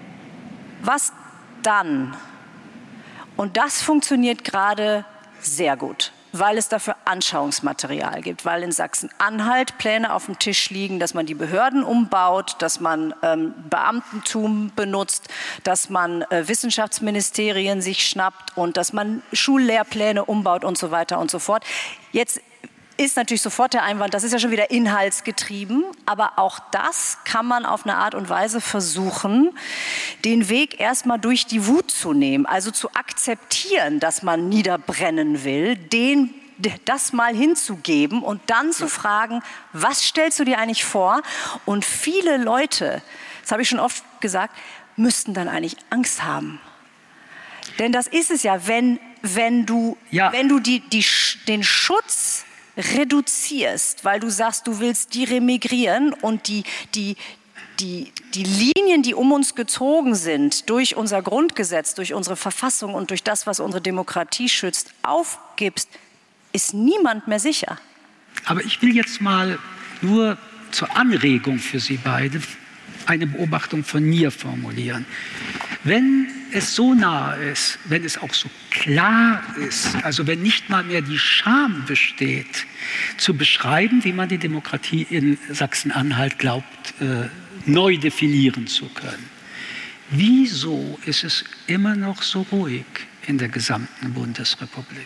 was dann? Und das funktioniert gerade sehr gut, weil es dafür Anschauungsmaterial gibt, weil in Sachsen-Anhalt Pläne auf dem Tisch liegen, dass man die Behörden umbaut, dass man ähm, Beamtentum benutzt, dass man äh, Wissenschaftsministerien sich schnappt und dass man Schullehrpläne umbaut und so weiter und so fort. Jetzt ist natürlich sofort der Einwand, das ist ja schon wieder inhaltsgetrieben, aber auch das kann man auf eine Art und Weise versuchen, den Weg erstmal durch die Wut zu nehmen, also zu akzeptieren, dass man niederbrennen will, den, das mal hinzugeben und dann zu fragen, was stellst du dir eigentlich vor? Und viele Leute, das habe ich schon oft gesagt, müssten dann eigentlich Angst haben. Denn das ist es ja, wenn, wenn du, ja. wenn du die, die, den Schutz reduzierst, weil du sagst, du willst die remigrieren und die, die, die, die Linien, die um uns gezogen sind, durch unser Grundgesetz, durch unsere Verfassung und durch das, was unsere Demokratie schützt, aufgibst, ist niemand mehr sicher. Aber ich will jetzt mal nur zur Anregung für Sie beide eine Beobachtung von mir formulieren. Wenn es so nahe ist, wenn es auch so klar ist, also wenn nicht mal mehr die Scham besteht, zu beschreiben, wie man die Demokratie in Sachsen-Anhalt glaubt, äh, neu definieren zu können. Wieso ist es immer noch so ruhig in der gesamten Bundesrepublik?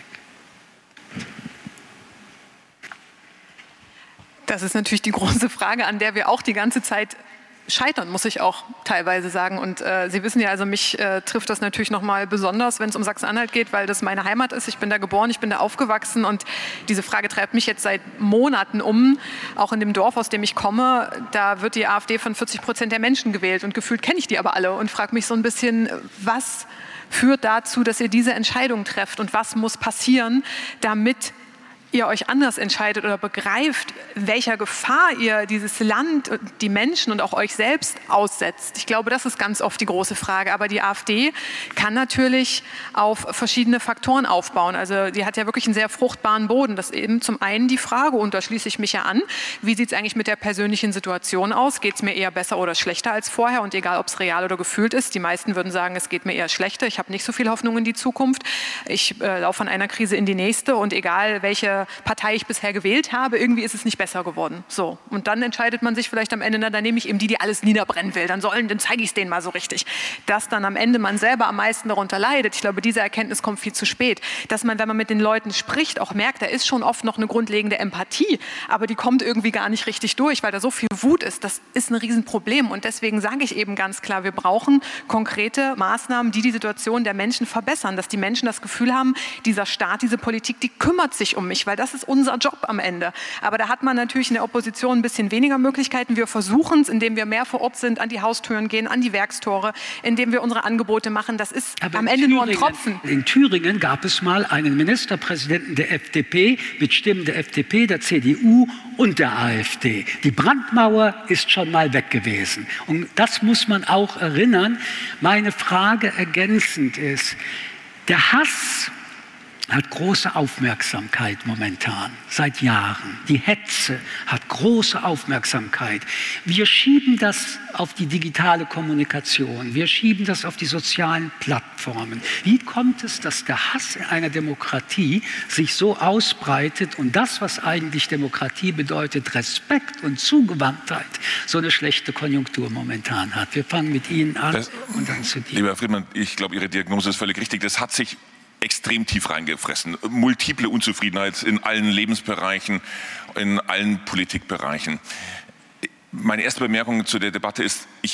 Das ist natürlich die große Frage, an der wir auch die ganze Zeit scheitern, muss ich auch teilweise sagen. Und äh, Sie wissen ja, also mich äh, trifft das natürlich nochmal besonders, wenn es um Sachsen-Anhalt geht, weil das meine Heimat ist. Ich bin da geboren, ich bin da aufgewachsen und diese Frage treibt mich jetzt seit Monaten um. Auch in dem Dorf, aus dem ich komme, da wird die AfD von vierzig Prozent der Menschen gewählt und gefühlt kenne ich die aber alle und frage mich so ein bisschen, was führt dazu, dass ihr diese Entscheidung trefft und was muss passieren, damit ihr euch anders entscheidet oder begreift, welcher Gefahr ihr dieses Land, die Menschen und auch euch selbst aussetzt. Ich glaube, das ist ganz oft die große Frage. Aber die AfD kann natürlich auf verschiedene Faktoren aufbauen. Also die hat ja wirklich einen sehr fruchtbaren Boden. Das ist eben zum einen die Frage, und da schließe ich mich ja an, wie sieht es eigentlich mit der persönlichen Situation aus? Geht es mir eher besser oder schlechter als vorher? Und egal, ob es real oder gefühlt ist, die meisten würden sagen, es geht mir eher schlechter. Ich habe nicht so viel Hoffnung in die Zukunft. Ich äh, laufe von einer Krise in die nächste und egal, welche Partei ich bisher gewählt habe, irgendwie ist es nicht besser geworden. So. Und dann entscheidet man sich vielleicht am Ende, na, dann nehme ich eben die, die alles niederbrennen will. Dann sollen, dann zeige ich es denen mal so richtig. Dass dann am Ende man selber am meisten darunter leidet. Ich glaube, diese Erkenntnis kommt viel zu spät. Dass man, wenn man mit den Leuten spricht, auch merkt, da ist schon oft noch eine grundlegende Empathie, aber die kommt irgendwie gar nicht richtig durch, weil da so viel Wut ist. Das ist ein Riesenproblem. Und deswegen sage ich eben ganz klar, wir brauchen konkrete Maßnahmen, die die Situation der Menschen verbessern. Dass die Menschen das Gefühl haben, dieser Staat, diese Politik, die kümmert sich um mich, weil das ist unser Job am Ende. Aber da hat man natürlich in der Opposition ein bisschen weniger Möglichkeiten. Wir versuchen es, indem wir mehr vor Ort sind, an die Haustüren gehen, an die Werkstore, indem wir unsere Angebote machen. Das ist Aber am Ende Thüringen, nur ein Tropfen. In Thüringen gab es mal einen Ministerpräsidenten der F D P mit Stimmen der F D P, der C D U und der AfD. Die Brandmauer ist schon mal weg gewesen. Und das muss man auch erinnern. Meine Frage ergänzend ist, der Hass hat große Aufmerksamkeit momentan, seit Jahren. Die Hetze hat große Aufmerksamkeit. Wir schieben das auf die digitale Kommunikation. Wir schieben das auf die sozialen Plattformen. Wie kommt es, dass der Hass in einer Demokratie sich so ausbreitet und das, was eigentlich Demokratie bedeutet, Respekt und Zugewandtheit, so eine schlechte Konjunktur momentan hat? Wir fangen mit Ihnen an das, und dann zu dir. Lieber Herr Friedmann, ich glaube, Ihre Diagnose ist völlig richtig. Das hat sich extrem tief reingefressen. Multiple Unzufriedenheit in allen Lebensbereichen, in allen Politikbereichen. Meine erste Bemerkung zu der Debatte ist, ich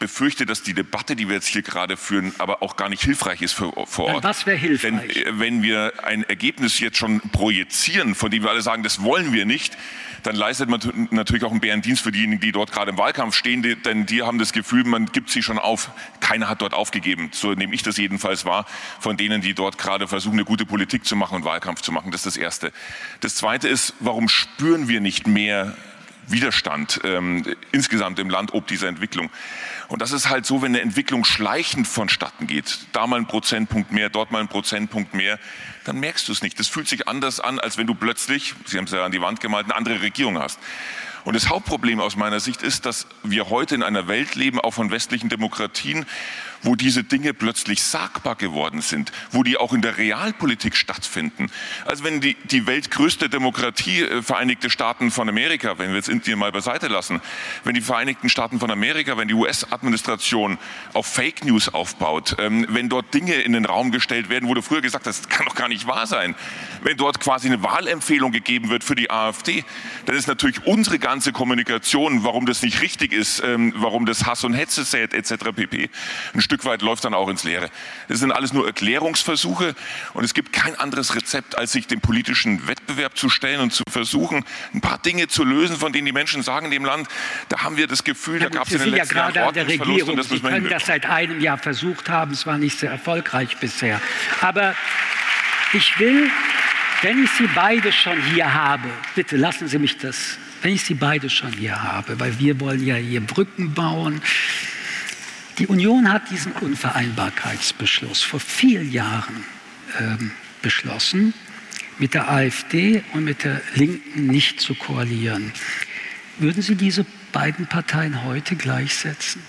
befürchte, dass die Debatte, die wir jetzt hier gerade führen, aber auch gar nicht hilfreich ist für, vor Ort. Ja, was wäre hilfreich? Denn wenn wir ein Ergebnis jetzt schon projizieren, von dem wir alle sagen, das wollen wir nicht, dann leistet man natürlich auch einen Bärendienst für diejenigen, die dort gerade im Wahlkampf stehen, denn die haben das Gefühl, man gibt sie schon auf. Keiner hat dort aufgegeben. So nehme ich das jedenfalls wahr, von denen, die dort gerade versuchen, eine gute Politik zu machen und Wahlkampf zu machen. Das ist das Erste. Das Zweite ist, warum spüren wir nicht mehr Widerstand ähm, insgesamt im Land ob dieser Entwicklung? Und das ist halt so, wenn eine Entwicklung schleichend vonstatten geht, da mal ein Prozentpunkt mehr, dort mal ein Prozentpunkt mehr, dann merkst du es nicht. Das fühlt sich anders an, als wenn du plötzlich, Sie haben es ja an die Wand gemalt, eine andere Regierung hast. Und das Hauptproblem aus meiner Sicht ist, dass wir heute in einer Welt leben, auch von westlichen Demokratien, wo diese Dinge plötzlich sagbar geworden sind, wo die auch in der Realpolitik stattfinden. Also wenn die, die weltgrößte Demokratie, äh, Vereinigte Staaten von Amerika, wenn wir jetzt Indien mal beiseite lassen, wenn die Vereinigten Staaten von Amerika, wenn die U S-Administration auf Fake News aufbaut, ähm, wenn dort Dinge in den Raum gestellt werden, wo du früher gesagt hast, das kann doch gar nicht wahr sein, wenn dort quasi eine Wahlempfehlung gegeben wird für die AfD, dann ist natürlich unsere ganze Kommunikation, warum das nicht richtig ist, ähm, warum das Hass und Hetze sät, et cetera pp., ein Stück weit läuft dann auch ins Leere. Das sind alles nur Erklärungsversuche und es gibt kein anderes Rezept, als sich dem politischen Wettbewerb zu stellen und zu versuchen, ein paar Dinge zu lösen, von denen die Menschen sagen in dem Land, da haben wir das Gefühl, ja, da gab es in den letzten Jahren ja gerade an der Regierung. Das Sie können das seit einem Jahr versucht haben, es war nicht sehr erfolgreich bisher. Aber ich will, wenn ich Sie beide schon hier habe, bitte lassen Sie mich das, wenn ich Sie beide schon hier habe, weil wir wollen ja hier Brücken bauen. Die Union hat diesen Unvereinbarkeitsbeschluss vor vielen Jahren ähm, beschlossen, mit der AfD und mit der Linken nicht zu koalieren. Würden Sie diese beiden Parteien heute gleichsetzen?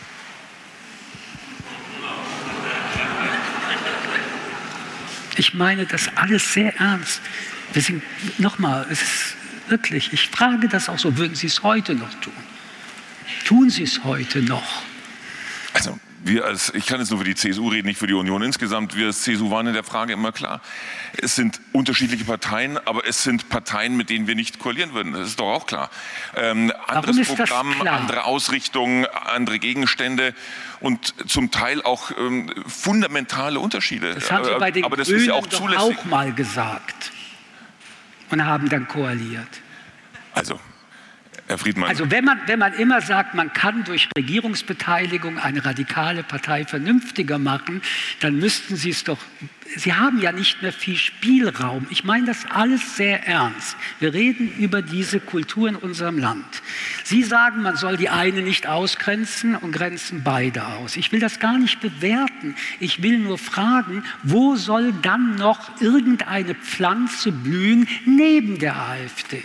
Ich meine das alles sehr ernst. Wir sind, nochmal, es ist wirklich, ich frage das auch so, würden Sie es heute noch tun? Tun Sie es heute noch? Also wir als, ich kann jetzt nur für die C S U reden, nicht für die Union insgesamt, wir als C S U waren in der Frage immer klar. Es sind unterschiedliche Parteien, aber es sind Parteien, mit denen wir nicht koalieren würden. Das ist doch auch klar. Ähm, anderes Programm, andere Ausrichtung, andere Gegenstände und zum Teil auch ähm, fundamentale Unterschiede. Das haben Sie bei den aber das Grünen ist ja auch doch zulässig. auch mal gesagt und haben dann koaliert. Also Herr Friedmann. Also wenn man, wenn man immer sagt, man kann durch Regierungsbeteiligung eine radikale Partei vernünftiger machen, dann müssten Sie es doch, Sie haben ja nicht mehr viel Spielraum. Ich meine das alles sehr ernst. Wir reden über diese Kultur in unserem Land. Sie sagen, man soll die eine nicht ausgrenzen und grenzen beide aus. Ich will das gar nicht bewerten. Ich will nur fragen, wo soll dann noch irgendeine Pflanze blühen neben der AfD?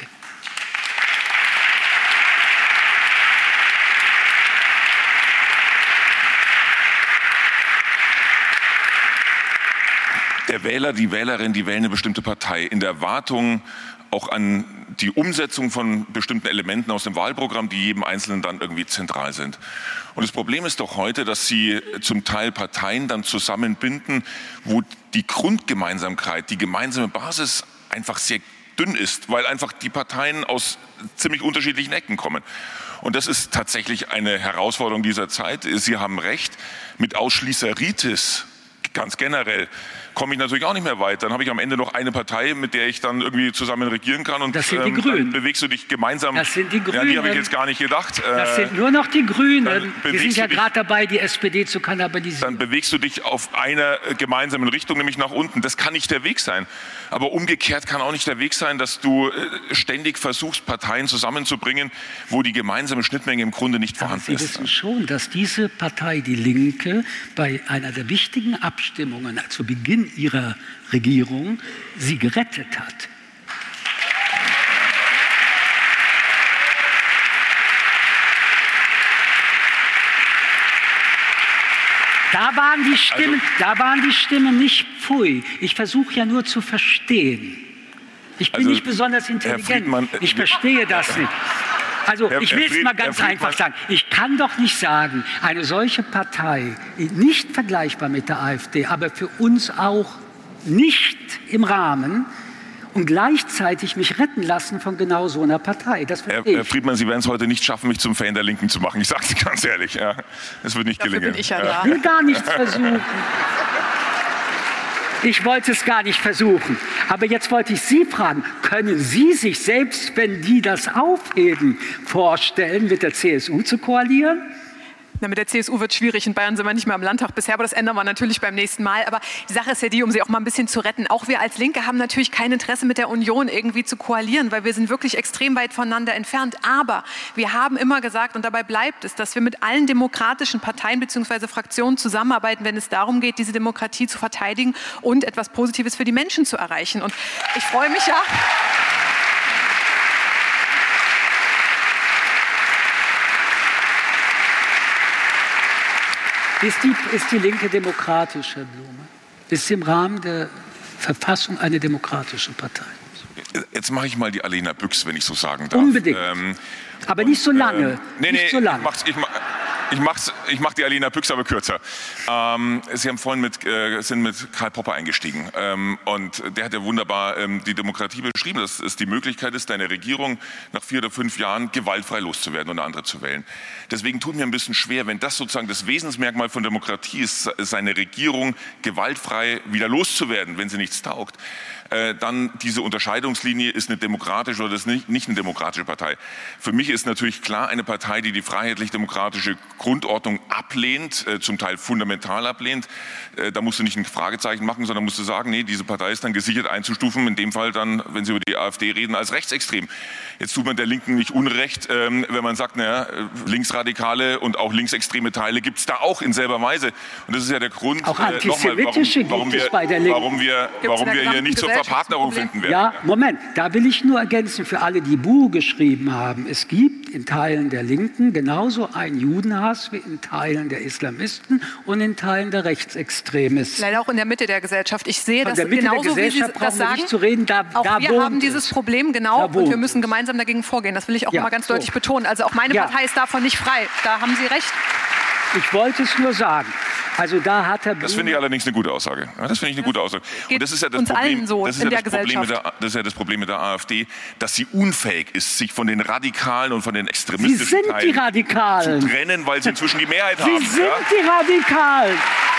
Der Wähler, die Wählerin, die wählen eine bestimmte Partei in der Erwartung auch an die Umsetzung von bestimmten Elementen aus dem Wahlprogramm, die jedem Einzelnen dann irgendwie zentral sind. Und das Problem ist doch heute, dass sie zum Teil Parteien dann zusammenbinden, wo die Grundgemeinsamkeit, die gemeinsame Basis einfach sehr dünn ist, weil einfach die Parteien aus ziemlich unterschiedlichen Ecken kommen. Und das ist tatsächlich eine Herausforderung dieser Zeit. Sie haben recht, mit Ausschließeritis ganz generell komme ich natürlich auch nicht mehr weit. Dann habe ich am Ende noch eine Partei, mit der ich dann irgendwie zusammen regieren kann. Und das sind die ähm, Grünen. Dann bewegst du dich gemeinsam. Das sind die Grünen. Ja, die habe ich jetzt gar nicht gedacht. Das äh, sind nur noch die Grünen. Die sind ja dich, gerade dabei, die S P D zu kannibalisieren. Dann bewegst du dich auf einer gemeinsamen Richtung, nämlich nach unten. Das kann nicht der Weg sein. Aber umgekehrt kann auch nicht der Weg sein, dass du äh, ständig versuchst, Parteien zusammenzubringen, wo die gemeinsame Schnittmenge im Grunde nicht vorhanden Sie ist. Sie wissen schon, dass diese Partei, die Linke, bei einer der wichtigen Abstimmungen zu Beginn ihrer Regierung sie gerettet hat. Da waren die Stimmen, also, da waren die Stimmen nicht pfui. Ich versuche ja nur zu verstehen. Ich bin also, nicht besonders intelligent. Ich verstehe das nicht. Also Herr, ich will es mal ganz einfach sagen. Ich kann doch nicht sagen, eine solche Partei, nicht vergleichbar mit der AfD, aber für uns auch nicht im Rahmen, und gleichzeitig mich retten lassen von genau so einer Partei. Das Herr, Herr Friedmann, Sie werden es heute nicht schaffen, mich zum Fan der Linken zu machen. Ich sage es ganz ehrlich. Ja. Das wird nicht Dafür gelingen. Bin ich, ja ja. ich will gar nichts versuchen. Ich wollte es gar nicht versuchen. Aber jetzt wollte ich Sie fragen, können Sie sich, selbst wenn die das aufheben, vorstellen, mit der C S U zu koalieren? Na, mit der C S U wird es schwierig. In Bayern sind wir nicht mehr im Landtag bisher, aber das ändern wir natürlich beim nächsten Mal. Aber die Sache ist ja die, um sie auch mal ein bisschen zu retten. Auch wir als Linke haben natürlich kein Interesse, mit der Union irgendwie zu koalieren, weil wir sind wirklich extrem weit voneinander entfernt. Aber wir haben immer gesagt, und dabei bleibt es, dass wir mit allen demokratischen Parteien bzw. Fraktionen zusammenarbeiten, wenn es darum geht, diese Demokratie zu verteidigen und etwas Positives für die Menschen zu erreichen. Und ich freue mich ja... Ist die, ist die Linke demokratisch, Herr Blume? Ist sie im Rahmen der Verfassung eine demokratische Partei? Jetzt mache ich mal die Alena Büchs, wenn ich so sagen darf. Unbedingt. Ähm, aber und, nicht so lange. Ähm, nee, nicht nee, so lange. Ich mach's, ich mach, ich mach's, ich mach die Alena Büchs aber kürzer. Ähm, Sie haben vorhin mit, äh, sind mit Karl Popper eingestiegen. Ähm, und der hat ja wunderbar ähm, die Demokratie beschrieben, dass es die Möglichkeit ist, deine Regierung nach vier oder fünf Jahren gewaltfrei loszuwerden und eine andere zu wählen. Deswegen tut mir ein bisschen schwer, wenn das sozusagen das Wesensmerkmal von Demokratie ist, seine Regierung gewaltfrei wieder loszuwerden, wenn sie nichts taugt. Äh, dann diese Unterscheidungslinie, ist eine demokratische oder ist nicht, nicht eine demokratische Partei. Für mich ist natürlich klar, eine Partei, die die freiheitlich-demokratische Grundordnung ablehnt, äh, zum Teil fundamental ablehnt, äh, da musst du nicht ein Fragezeichen machen, sondern musst du sagen, nee, diese Partei ist dann gesichert einzustufen, in dem Fall dann, wenn Sie über die AfD reden, als rechtsextrem. Jetzt tut man der Linken nicht Unrecht, ähm, wenn man sagt, naja, linksradikale und auch linksextreme Teile gibt es da auch in selber Weise. Und das ist ja der Grund, auch äh, nochmal, warum, warum wir, bei der Linken. warum wir, warum wir hier nicht zur Verpartnerung finden werden. Ja, Moment, da will ich nur ergänzen für alle, die Buh geschrieben haben. Es gibt in Teilen der Linken genauso einen Judenhass wie in Teilen der Islamisten und in Teilen der Rechtsextremisten. Leider auch in der Mitte der Gesellschaft. Ich sehe Von das der Mitte genauso, der wie Sie Gesellschaft das sagen. Nicht zu reden, da, auch da wir haben dieses es. Problem, genau, und wir müssen gemeinsam dagegen vorgehen. Das will ich auch ja, mal ganz so. deutlich betonen. Also auch meine ja. Partei ist davon nicht frei. Da haben Sie recht. Ich wollte es nur sagen. Also da hat er. Das finde ich allerdings eine gute Aussage. Ja, das finde ich eine gute Aussage. Und das ist ja das uns Problem. allen so das ist in ja der das Problem mit Gesellschaft. der, das ist ja das Problem mit der AfD, dass sie unfähig ist, sich von den Radikalen und von den extremistischen Sie sind Teilen die Radikalen. zu trennen, weil sie inzwischen die Mehrheit Sie haben. sind ja? die Radikalen.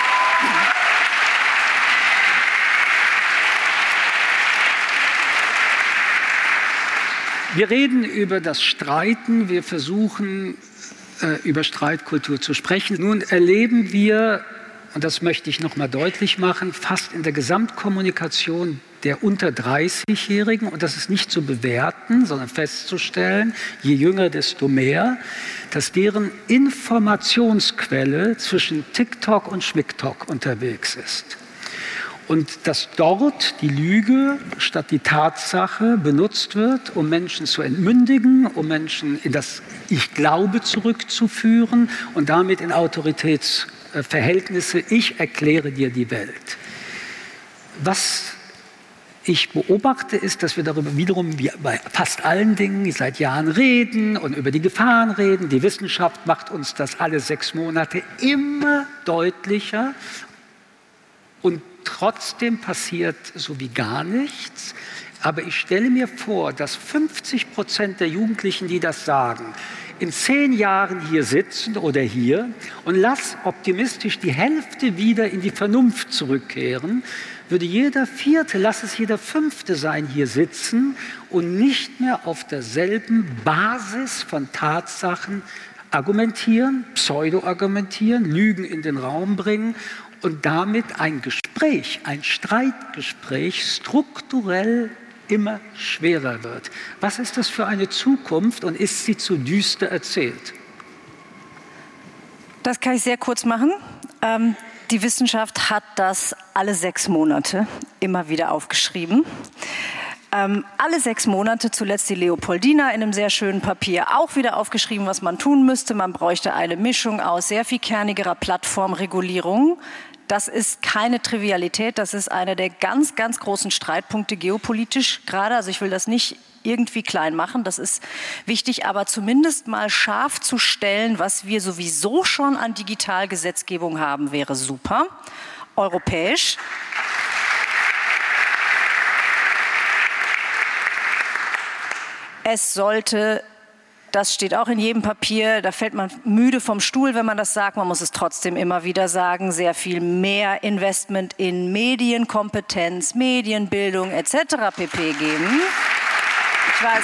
Wir reden über das Streiten, wir versuchen äh, über Streitkultur zu sprechen. Nun erleben wir, und das möchte ich noch mal deutlich machen, fast in der Gesamtkommunikation der unter dreißigjährigen, und das ist nicht zu bewerten, sondern festzustellen, je jünger, desto mehr, dass deren Informationsquelle zwischen TikTok und Schmicktok unterwegs ist. Und dass dort die Lüge statt die Tatsache benutzt wird, um Menschen zu entmündigen, um Menschen in das Ich glaube zurückzuführen und damit in Autoritätsverhältnisse, ich erkläre dir die Welt. Was ich beobachte, ist, dass wir darüber wiederum, wie bei fast allen Dingen, seit Jahren reden und über die Gefahren reden. Die Wissenschaft macht uns das alle sechs Monate immer deutlicher. Und trotzdem passiert so wie gar nichts. Aber ich stelle mir vor, dass fünfzig Prozent der Jugendlichen, die das sagen, in zehn Jahren hier sitzen oder hier und lass optimistisch die Hälfte wieder in die Vernunft zurückkehren, würde jeder Vierte, lass es jeder Fünfte sein, hier sitzen und nicht mehr auf derselben Basis von Tatsachen argumentieren, pseudo-argumentieren, Lügen in den Raum bringen und damit ein Gespräch, ein Streitgespräch strukturell immer schwerer wird. Was ist das für eine Zukunft und ist sie zu düster erzählt? Das kann ich sehr kurz machen. Ähm, die Wissenschaft hat das alle sechs Monate immer wieder aufgeschrieben. Ähm, alle sechs Monate, zuletzt die Leopoldina in einem sehr schönen Papier, auch wieder aufgeschrieben, was man tun müsste. Man bräuchte eine Mischung aus sehr viel kernigerer Plattformregulierung. Das ist keine Trivialität, das ist einer der ganz, ganz großen Streitpunkte geopolitisch gerade. Also ich will das nicht irgendwie klein machen, das ist wichtig, aber zumindest mal scharf zu stellen, was wir sowieso schon an Digitalgesetzgebung haben, wäre super. Europäisch. es sollte, das steht auch in jedem Papier, da fällt man müde vom Stuhl, wenn man das sagt, man muss es trotzdem immer wieder sagen, sehr viel mehr Investment in Medienkompetenz, Medienbildung et cetera pp. Geben. Ich weiß,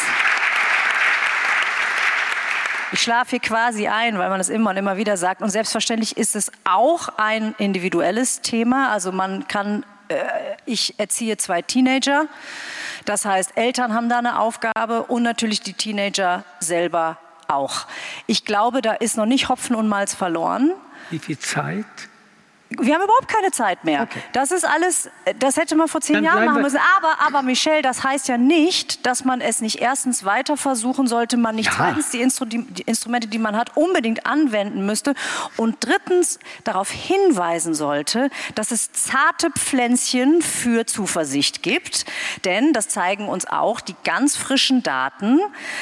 ich schlafe hier quasi ein, weil man es immer und immer wieder sagt. Und selbstverständlich ist es auch ein individuelles Thema. Also man kann, äh, ich erziehe zwei Teenager. Das heißt, Eltern haben da eine Aufgabe und natürlich die Teenager selber auch. Ich glaube, da ist noch nicht Hopfen und Malz verloren. Wie viel Zeit? Wir haben überhaupt keine Zeit mehr. Okay. Das ist alles, das hätte man vor zehn Dann Jahren machen müssen. Aber, aber Michelle, das heißt ja nicht, dass man es nicht erstens weiter versuchen sollte, man nicht ja. zweitens die, Instru die Instrumente, die man hat, unbedingt anwenden müsste und drittens darauf hinweisen sollte, dass es zarte Pflänzchen für Zuversicht gibt. Denn, das zeigen uns auch die ganz frischen Daten,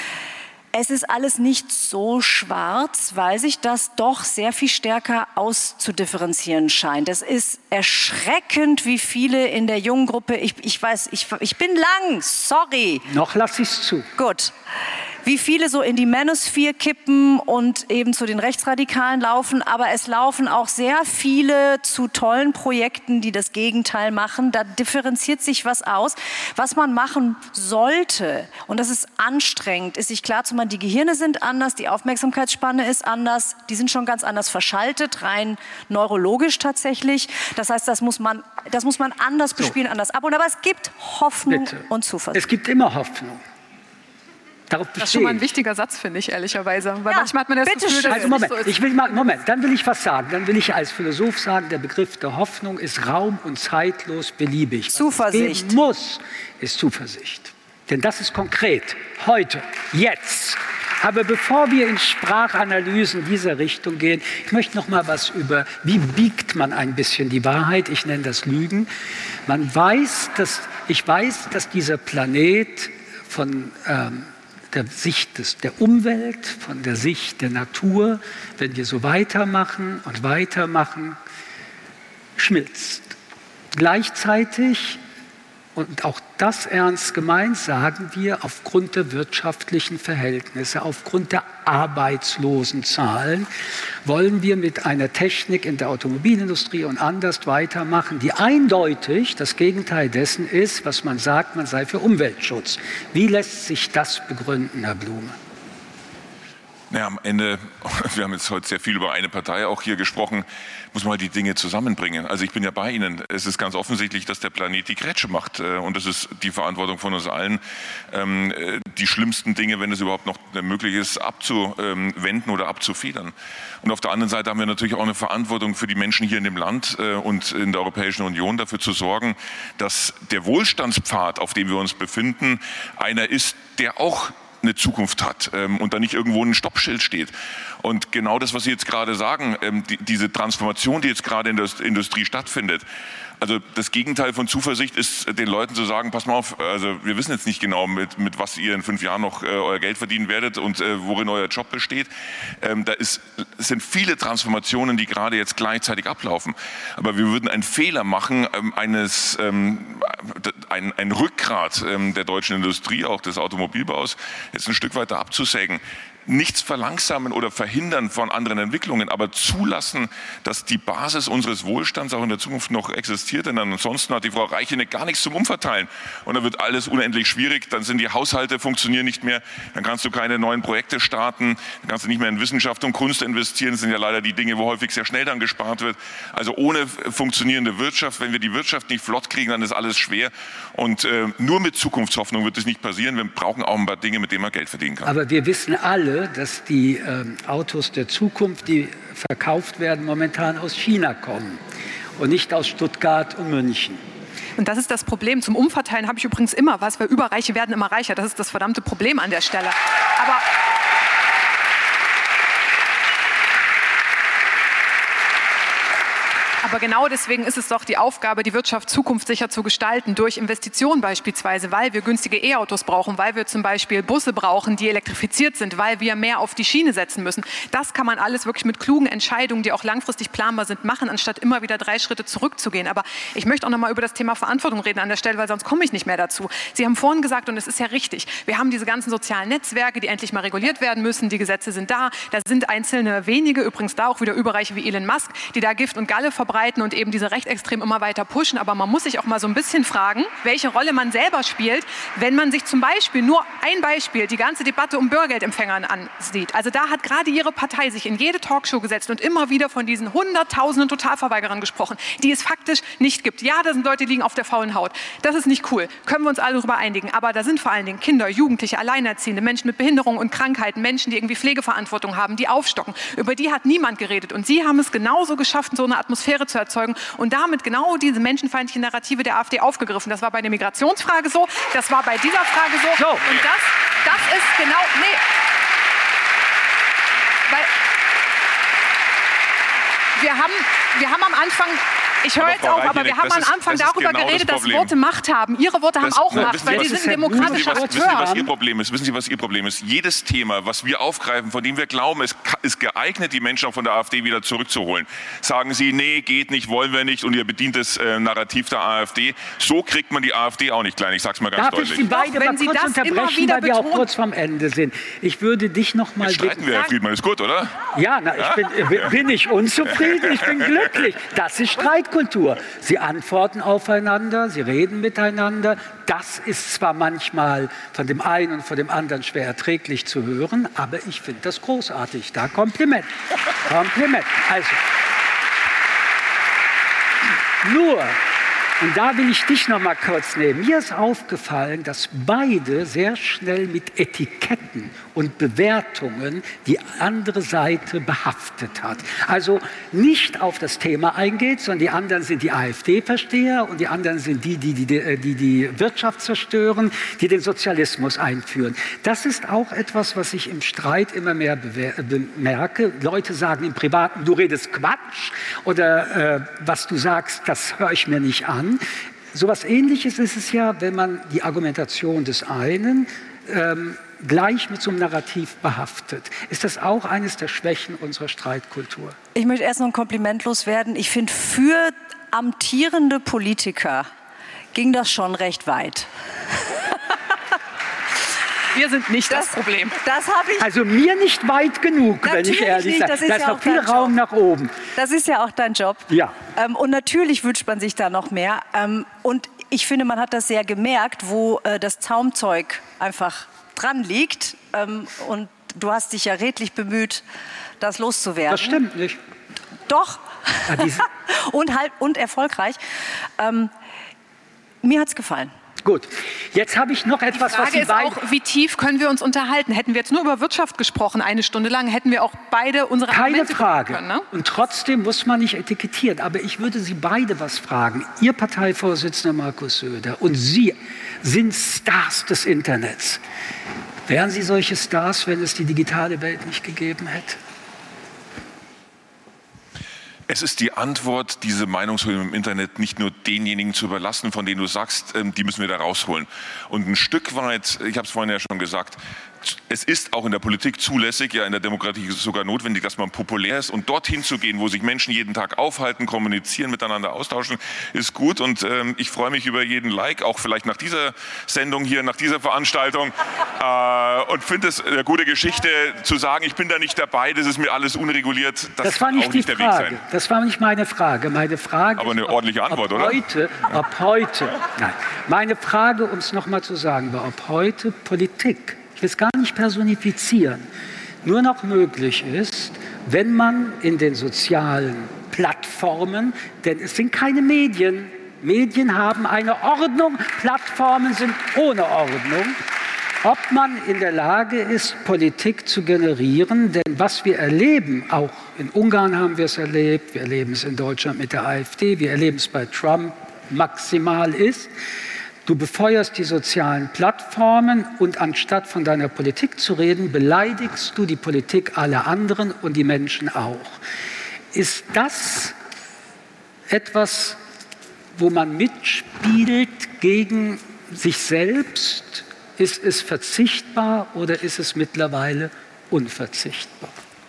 es ist alles nicht so schwarz, weil sich das doch sehr viel stärker auszudifferenzieren scheint. Es ist erschreckend, wie viele in der jungen Gruppe, ich, ich weiß, ich, ich bin lang, sorry. Noch lasse ich es zu. Gut. Wie viele so in die Manosphere kippen und eben zu den Rechtsradikalen laufen. Aber es laufen auch sehr viele zu tollen Projekten, die das Gegenteil machen. Da differenziert sich was aus. Was man machen sollte, und das ist anstrengend, ist sich klar zu machen, die Gehirne sind anders, die Aufmerksamkeitsspanne ist anders, die sind schon ganz anders verschaltet, rein neurologisch tatsächlich. Das heißt, das muss man, das muss man anders bespielen, so. anders abholen. Aber es gibt Hoffnung Bitte. und Zuversicht. Es gibt immer Hoffnung. Darauf das ist schon mal ein wichtiger Satz, finde ich, ehrlicherweise. Weil ja, manchmal hat man das Gefühl, dass also Moment, so ist. Ich will mal, Moment, dann will ich was sagen. Dann will ich als Philosoph sagen, der Begriff der Hoffnung ist raum- und zeitlos beliebig. Zuversicht. Was es geben muss, ist Zuversicht. Denn das ist konkret. Heute, jetzt. Aber bevor wir in Sprachanalysen dieser Richtung gehen, ich möchte noch mal was über, wie biegt man ein bisschen die Wahrheit, ich nenne das Lügen. Man weiß, dass, ich weiß, dass dieser Planet von ähm, der Sicht des, der Umwelt, von der Sicht der Natur, wenn wir so weitermachen und weitermachen, schmilzt. Gleichzeitig, und auch das ernst gemeint, sagen wir, aufgrund der wirtschaftlichen Verhältnisse, aufgrund der Arbeitslosenzahlen, wollen wir mit einer Technik in der Automobilindustrie und anders weitermachen, die eindeutig das Gegenteil dessen ist, was man sagt, man sei für Umweltschutz. Wie lässt sich das begründen, Herr Blume? Ja, am Ende, wir haben jetzt heute sehr viel über eine Partei auch hier gesprochen, muss man die Dinge zusammenbringen. Also ich bin ja bei Ihnen. Es ist ganz offensichtlich, dass der Planet die Grätsche macht. Und das ist die Verantwortung von uns allen, die schlimmsten Dinge, wenn es überhaupt noch möglich ist, abzuwenden oder abzufedern. Und auf der anderen Seite haben wir natürlich auch eine Verantwortung für die Menschen hier in dem Land und in der Europäischen Union, dafür zu sorgen, dass der Wohlstandspfad, auf dem wir uns befinden, einer ist, der auch eine Zukunft hat ähm, und da nicht irgendwo ein Stoppschild steht. Und genau das, was Sie jetzt gerade sagen, ähm, die, diese Transformation, die jetzt gerade in der Industrie stattfindet, also das Gegenteil von Zuversicht ist, den Leuten zu sagen, pass mal auf, also wir wissen jetzt nicht genau, mit, mit was ihr in fünf Jahren noch äh, euer Geld verdienen werdet und äh, worin euer Job besteht. Ähm, da ist, es sind viele Transformationen, die gerade jetzt gleichzeitig ablaufen. Aber wir würden einen Fehler machen, ähm, eines, ähm, ein, ein Rückgrat ähm, der deutschen Industrie, auch des Automobilbaus, jetzt ein Stück weiter abzusägen. Nichts verlangsamen oder verhindern von anderen Entwicklungen, aber zulassen, dass die Basis unseres Wohlstands auch in der Zukunft noch existiert. Denn ansonsten hat die Frau Reichene gar nichts zum Umverteilen. Und dann wird alles unendlich schwierig. Dann sind die Haushalte funktionieren nicht mehr. Dann kannst du keine neuen Projekte starten. Dann kannst du nicht mehr in Wissenschaft und Kunst investieren. Das sind ja leider die Dinge, wo häufig sehr schnell dann gespart wird. Also ohne funktionierende Wirtschaft, wenn wir die Wirtschaft nicht flott kriegen, dann ist alles schwer. Und äh, nur mit Zukunftshoffnung wird es nicht passieren. Wir brauchen auch ein paar Dinge, mit denen man Geld verdienen kann. Aber wir wissen alle, dass die ähm, Autos der Zukunft, die verkauft werden, momentan aus China kommen und nicht aus Stuttgart und München. Und das ist das Problem. Zum Umverteilen habe ich übrigens immer was, weil Überreiche werden immer reicher. Das ist das verdammte Problem an der Stelle. Aber Aber genau deswegen ist es doch die Aufgabe, die Wirtschaft zukunftssicher zu gestalten, durch Investitionen beispielsweise, weil wir günstige E-Autos brauchen, weil wir zum Beispiel Busse brauchen, die elektrifiziert sind, weil wir mehr auf die Schiene setzen müssen. Das kann man alles wirklich mit klugen Entscheidungen, die auch langfristig planbar sind, machen, anstatt immer wieder drei Schritte zurückzugehen. Aber ich möchte auch noch mal über das Thema Verantwortung reden an der Stelle, weil sonst komme ich nicht mehr dazu. Sie haben vorhin gesagt, und es ist ja richtig, wir haben diese ganzen sozialen Netzwerke, die endlich mal reguliert werden müssen, die Gesetze sind da, da sind einzelne wenige, übrigens da auch wieder Überreiche wie Elon Musk, die da Gift und Galle verbreiten und eben diese Rechtsextremen immer weiter pushen. Aber man muss sich auch mal so ein bisschen fragen, welche Rolle man selber spielt, wenn man sich zum Beispiel, nur ein Beispiel, die ganze Debatte um Bürgergeldempfängern ansieht. Also da hat gerade Ihre Partei sich in jede Talkshow gesetzt und immer wieder von diesen hunderttausenden Totalverweigerern gesprochen, die es faktisch nicht gibt. Ja, da sind Leute, die liegen auf der faulen Haut. Das ist nicht cool. Können wir uns alle darüber einigen. Aber da sind vor allen Dingen Kinder, Jugendliche, Alleinerziehende, Menschen mit Behinderungen und Krankheiten, Menschen, die irgendwie Pflegeverantwortung haben, die aufstocken. Über die hat niemand geredet. Und Sie haben es genauso geschafft, so eine Atmosphäre zu erzeugen und damit genau diese menschenfeindliche Narrative der AfD aufgegriffen. Das war bei der Migrationsfrage so, das war bei dieser Frage so. so. Und das, das ist genau, nee. Weil wir haben, wir haben am Anfang, ich höre jetzt auf, aber wir haben am Anfang darüber genau geredet, das dass Worte Macht haben. Ihre Worte das, haben auch Macht, Sie, weil die sind demokratischer Akteur. Wissen Sie, was Ihr Problem ist? Wissen Sie, was Ihr Problem ist? Jedes Thema, was wir aufgreifen, von dem wir glauben, es ist geeignet, die Menschen auch von der AfD wieder zurückzuholen. Sagen Sie, nee, geht nicht, wollen wir nicht und ihr bedient das äh, Narrativ der AfD. So kriegt man die AfD auch nicht klein. Ich sage es mal ganz Darf deutlich. Darf ich Sie beide Doch, mal kurz unterbrechen, weil wir auch kurz vorm Ende sind. Ich würde dich noch mal... Jetzt streiten wir, Herr Friedmann, ist gut, oder? Ja, na, ich bin, bin ich unzufrieden, ich bin glücklich. Das ist Streitkultur. Sie antworten aufeinander, sie reden miteinander. Das ist zwar manchmal von dem einen und von dem anderen schwer erträglich zu hören, aber ich finde das großartig. Da Kompliment. Kompliment. Also, nur, und da will ich dich noch mal kurz nehmen. Mir ist aufgefallen, dass beide sehr schnell mit Etiketten und Bewertungen die andere Seite behaftet hat. Also nicht auf das Thema eingeht, sondern die anderen sind die AfD-Versteher und die anderen sind die, die die, die die Wirtschaft zerstören, die den Sozialismus einführen. Das ist auch etwas, was ich im Streit immer mehr bemerke. Leute sagen im Privaten, du redest Quatsch oder äh, was du sagst, das höre ich mir nicht an. So etwas Ähnliches ist es ja, wenn man die Argumentation des einen ähm, gleich mit so einem Narrativ behaftet. Ist das auch eines der Schwächen unserer Streitkultur? Ich möchte erst noch ein Kompliment loswerden. Ich finde, für amtierende Politiker ging das schon recht weit. Wir sind nicht das, das Problem. Das habe ich. Also mir nicht weit genug, wenn ich ehrlich sage. Da ist ja noch viel Raum nach oben. Das ist ja auch dein Job. Ja. Ähm, und natürlich wünscht man sich da noch mehr. Ähm, und ich finde, man hat das sehr gemerkt, wo äh, das Zaumzeug einfach dran liegt. Ähm, und du hast dich ja redlich bemüht, das loszuwerden. Das stimmt nicht. Doch. Ja, und, halt, und erfolgreich. Ähm, mir hat es gefallen. Gut, jetzt habe ich noch etwas, Die Frage was Sie ist beide... auch, wie tief können wir uns unterhalten? Hätten wir jetzt nur über Wirtschaft gesprochen, eine Stunde lang, hätten wir auch beide unsere Keine Argumente Frage. Können, ne? Und trotzdem muss man nicht etikettieren. Aber ich würde Sie beide was fragen. Ihr Parteivorsitzender Markus Söder und Sie sind Stars des Internets. Wären Sie solche Stars, wenn es die digitale Welt nicht gegeben hätte? Es ist die Antwort, diese Meinungsfreiheit im Internet nicht nur denjenigen zu überlassen, von denen du sagst, die müssen wir da rausholen. Und ein Stück weit, ich habe es vorhin ja schon gesagt, es ist auch in der Politik zulässig, ja in der Demokratie ist es sogar notwendig, dass man populär ist. Und dorthin zu gehen, wo sich Menschen jeden Tag aufhalten, kommunizieren, miteinander austauschen, ist gut. Und ähm, ich freue mich über jeden Like, auch vielleicht nach dieser Sendung hier, nach dieser Veranstaltung. Äh, und finde es eine gute Geschichte zu sagen, ich bin da nicht dabei, das ist mir alles unreguliert. Das, das war nicht auch die nicht der Frage. Weg sein. Das war nicht meine Frage. Meine Frage Aber eine ist, ordentliche ob, Antwort, ob oder? Heute, ob heute, nein, meine Frage, um es nochmal zu sagen, war, ob heute Politik, ich will es gar nicht personifizieren, nur noch möglich ist, wenn man in den sozialen Plattformen, denn es sind keine Medien, Medien haben eine Ordnung, Plattformen sind ohne Ordnung, ob man in der Lage ist, Politik zu generieren. Denn was wir erleben, auch in Ungarn haben wir es erlebt, wir erleben es in Deutschland mit der AfD, wir erleben es bei Trump maximal ist, du befeuerst die sozialen Plattformen und anstatt von deiner Politik zu reden, beleidigst du die Politik aller anderen und die Menschen auch. Ist das etwas, wo man mitspielt gegen sich selbst? Ist es verzichtbar oder ist es mittlerweile unverzichtbar?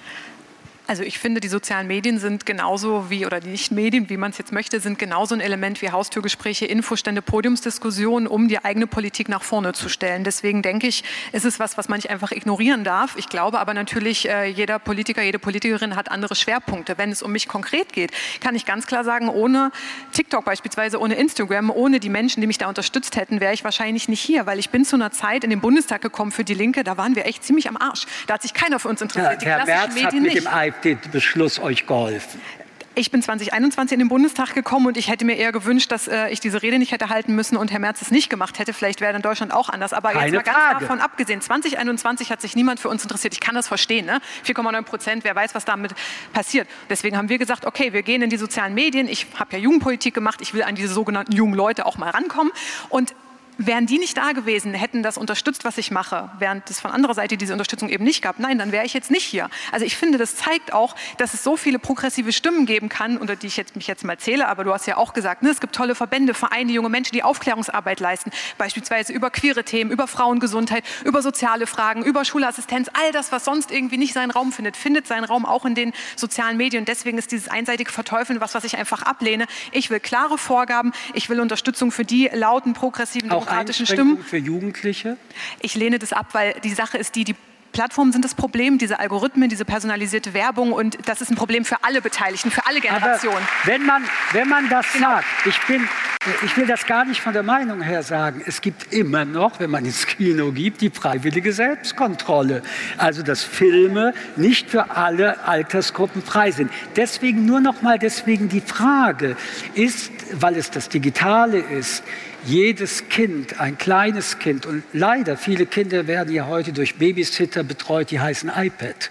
Also ich finde, die sozialen Medien sind genauso wie, oder die Nicht-Medien, wie man es jetzt möchte, sind genauso ein Element wie Haustürgespräche, Infostände, Podiumsdiskussionen, um die eigene Politik nach vorne zu stellen. Deswegen denke ich, ist es was, was man nicht einfach ignorieren darf. Ich glaube aber natürlich, äh, jeder Politiker, jede Politikerin hat andere Schwerpunkte. Wenn es um mich konkret geht, kann ich ganz klar sagen, ohne TikTok beispielsweise, ohne Instagram, ohne die Menschen, die mich da unterstützt hätten, wäre ich wahrscheinlich nicht hier, weil ich bin zu einer Zeit in den Bundestag gekommen für die Linke, da waren wir echt ziemlich am Arsch. Da hat sich keiner für uns interessiert. Ja, die klassischen Medien nicht. Den Beschluss euch geholfen? Ich bin zwanzig einundzwanzig in den Bundestag gekommen und ich hätte mir eher gewünscht, dass äh, ich diese Rede nicht hätte halten müssen und Herr Merz es nicht gemacht hätte. Vielleicht wäre dann Deutschland auch anders. Aber Keine jetzt mal ganz Frage. davon abgesehen, zwanzig einundzwanzig hat sich niemand für uns interessiert. Ich kann das verstehen, ne? vier Komma neun Prozent, wer weiß, was damit passiert. Deswegen haben wir gesagt, okay, wir gehen in die sozialen Medien. Ich habe ja Jugendpolitik gemacht. Ich will an diese sogenannten jungen Leute auch mal rankommen. Und wären die nicht da gewesen, hätten das unterstützt, was ich mache, während es von anderer Seite diese Unterstützung eben nicht gab, nein, dann wäre ich jetzt nicht hier. Also ich finde, das zeigt auch, dass es so viele progressive Stimmen geben kann, unter die ich jetzt, mich jetzt mal zähle, aber du hast ja auch gesagt, ne, es gibt tolle Verbände, Vereine, junge Menschen, die Aufklärungsarbeit leisten, beispielsweise über queere Themen, über Frauengesundheit, über soziale Fragen, über Schulassistenz, all das, was sonst irgendwie nicht seinen Raum findet, findet seinen Raum auch in den sozialen Medien. Und deswegen ist dieses einseitige Verteufeln was, was ich einfach ablehne. Ich will klare Vorgaben, ich will Unterstützung für die lauten, progressiven, auch demokratischen Stimmen. Für Jugendliche? Ich lehne das ab, weil die Sache ist die, die Plattformen sind das Problem, diese Algorithmen, diese personalisierte Werbung, und das ist ein Problem für alle Beteiligten, für alle Generationen. Aber wenn man, wenn man das genau. sagt, ich, bin, ich will das gar nicht von der Meinung her sagen, es gibt immer noch, wenn man ins Kino gibt, die freiwillige Selbstkontrolle. Also dass Filme nicht für alle Altersgruppen frei sind. Deswegen nur noch mal deswegen die Frage, ist, weil es das Digitale ist, jedes Kind, ein kleines Kind, und leider viele Kinder werden ja heute durch Babysitter betreut, die heißen iPad.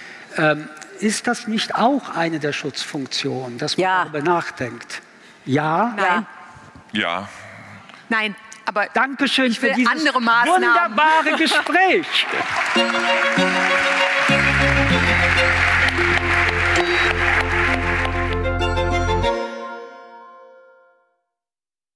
Ähm, ist das nicht auch eine der Schutzfunktionen, dass man ja. darüber nachdenkt? Ja? Nein. Ja. Nein. Aber Dankeschön ich will für dieses andere Maßnahmen. wunderbare Gespräch.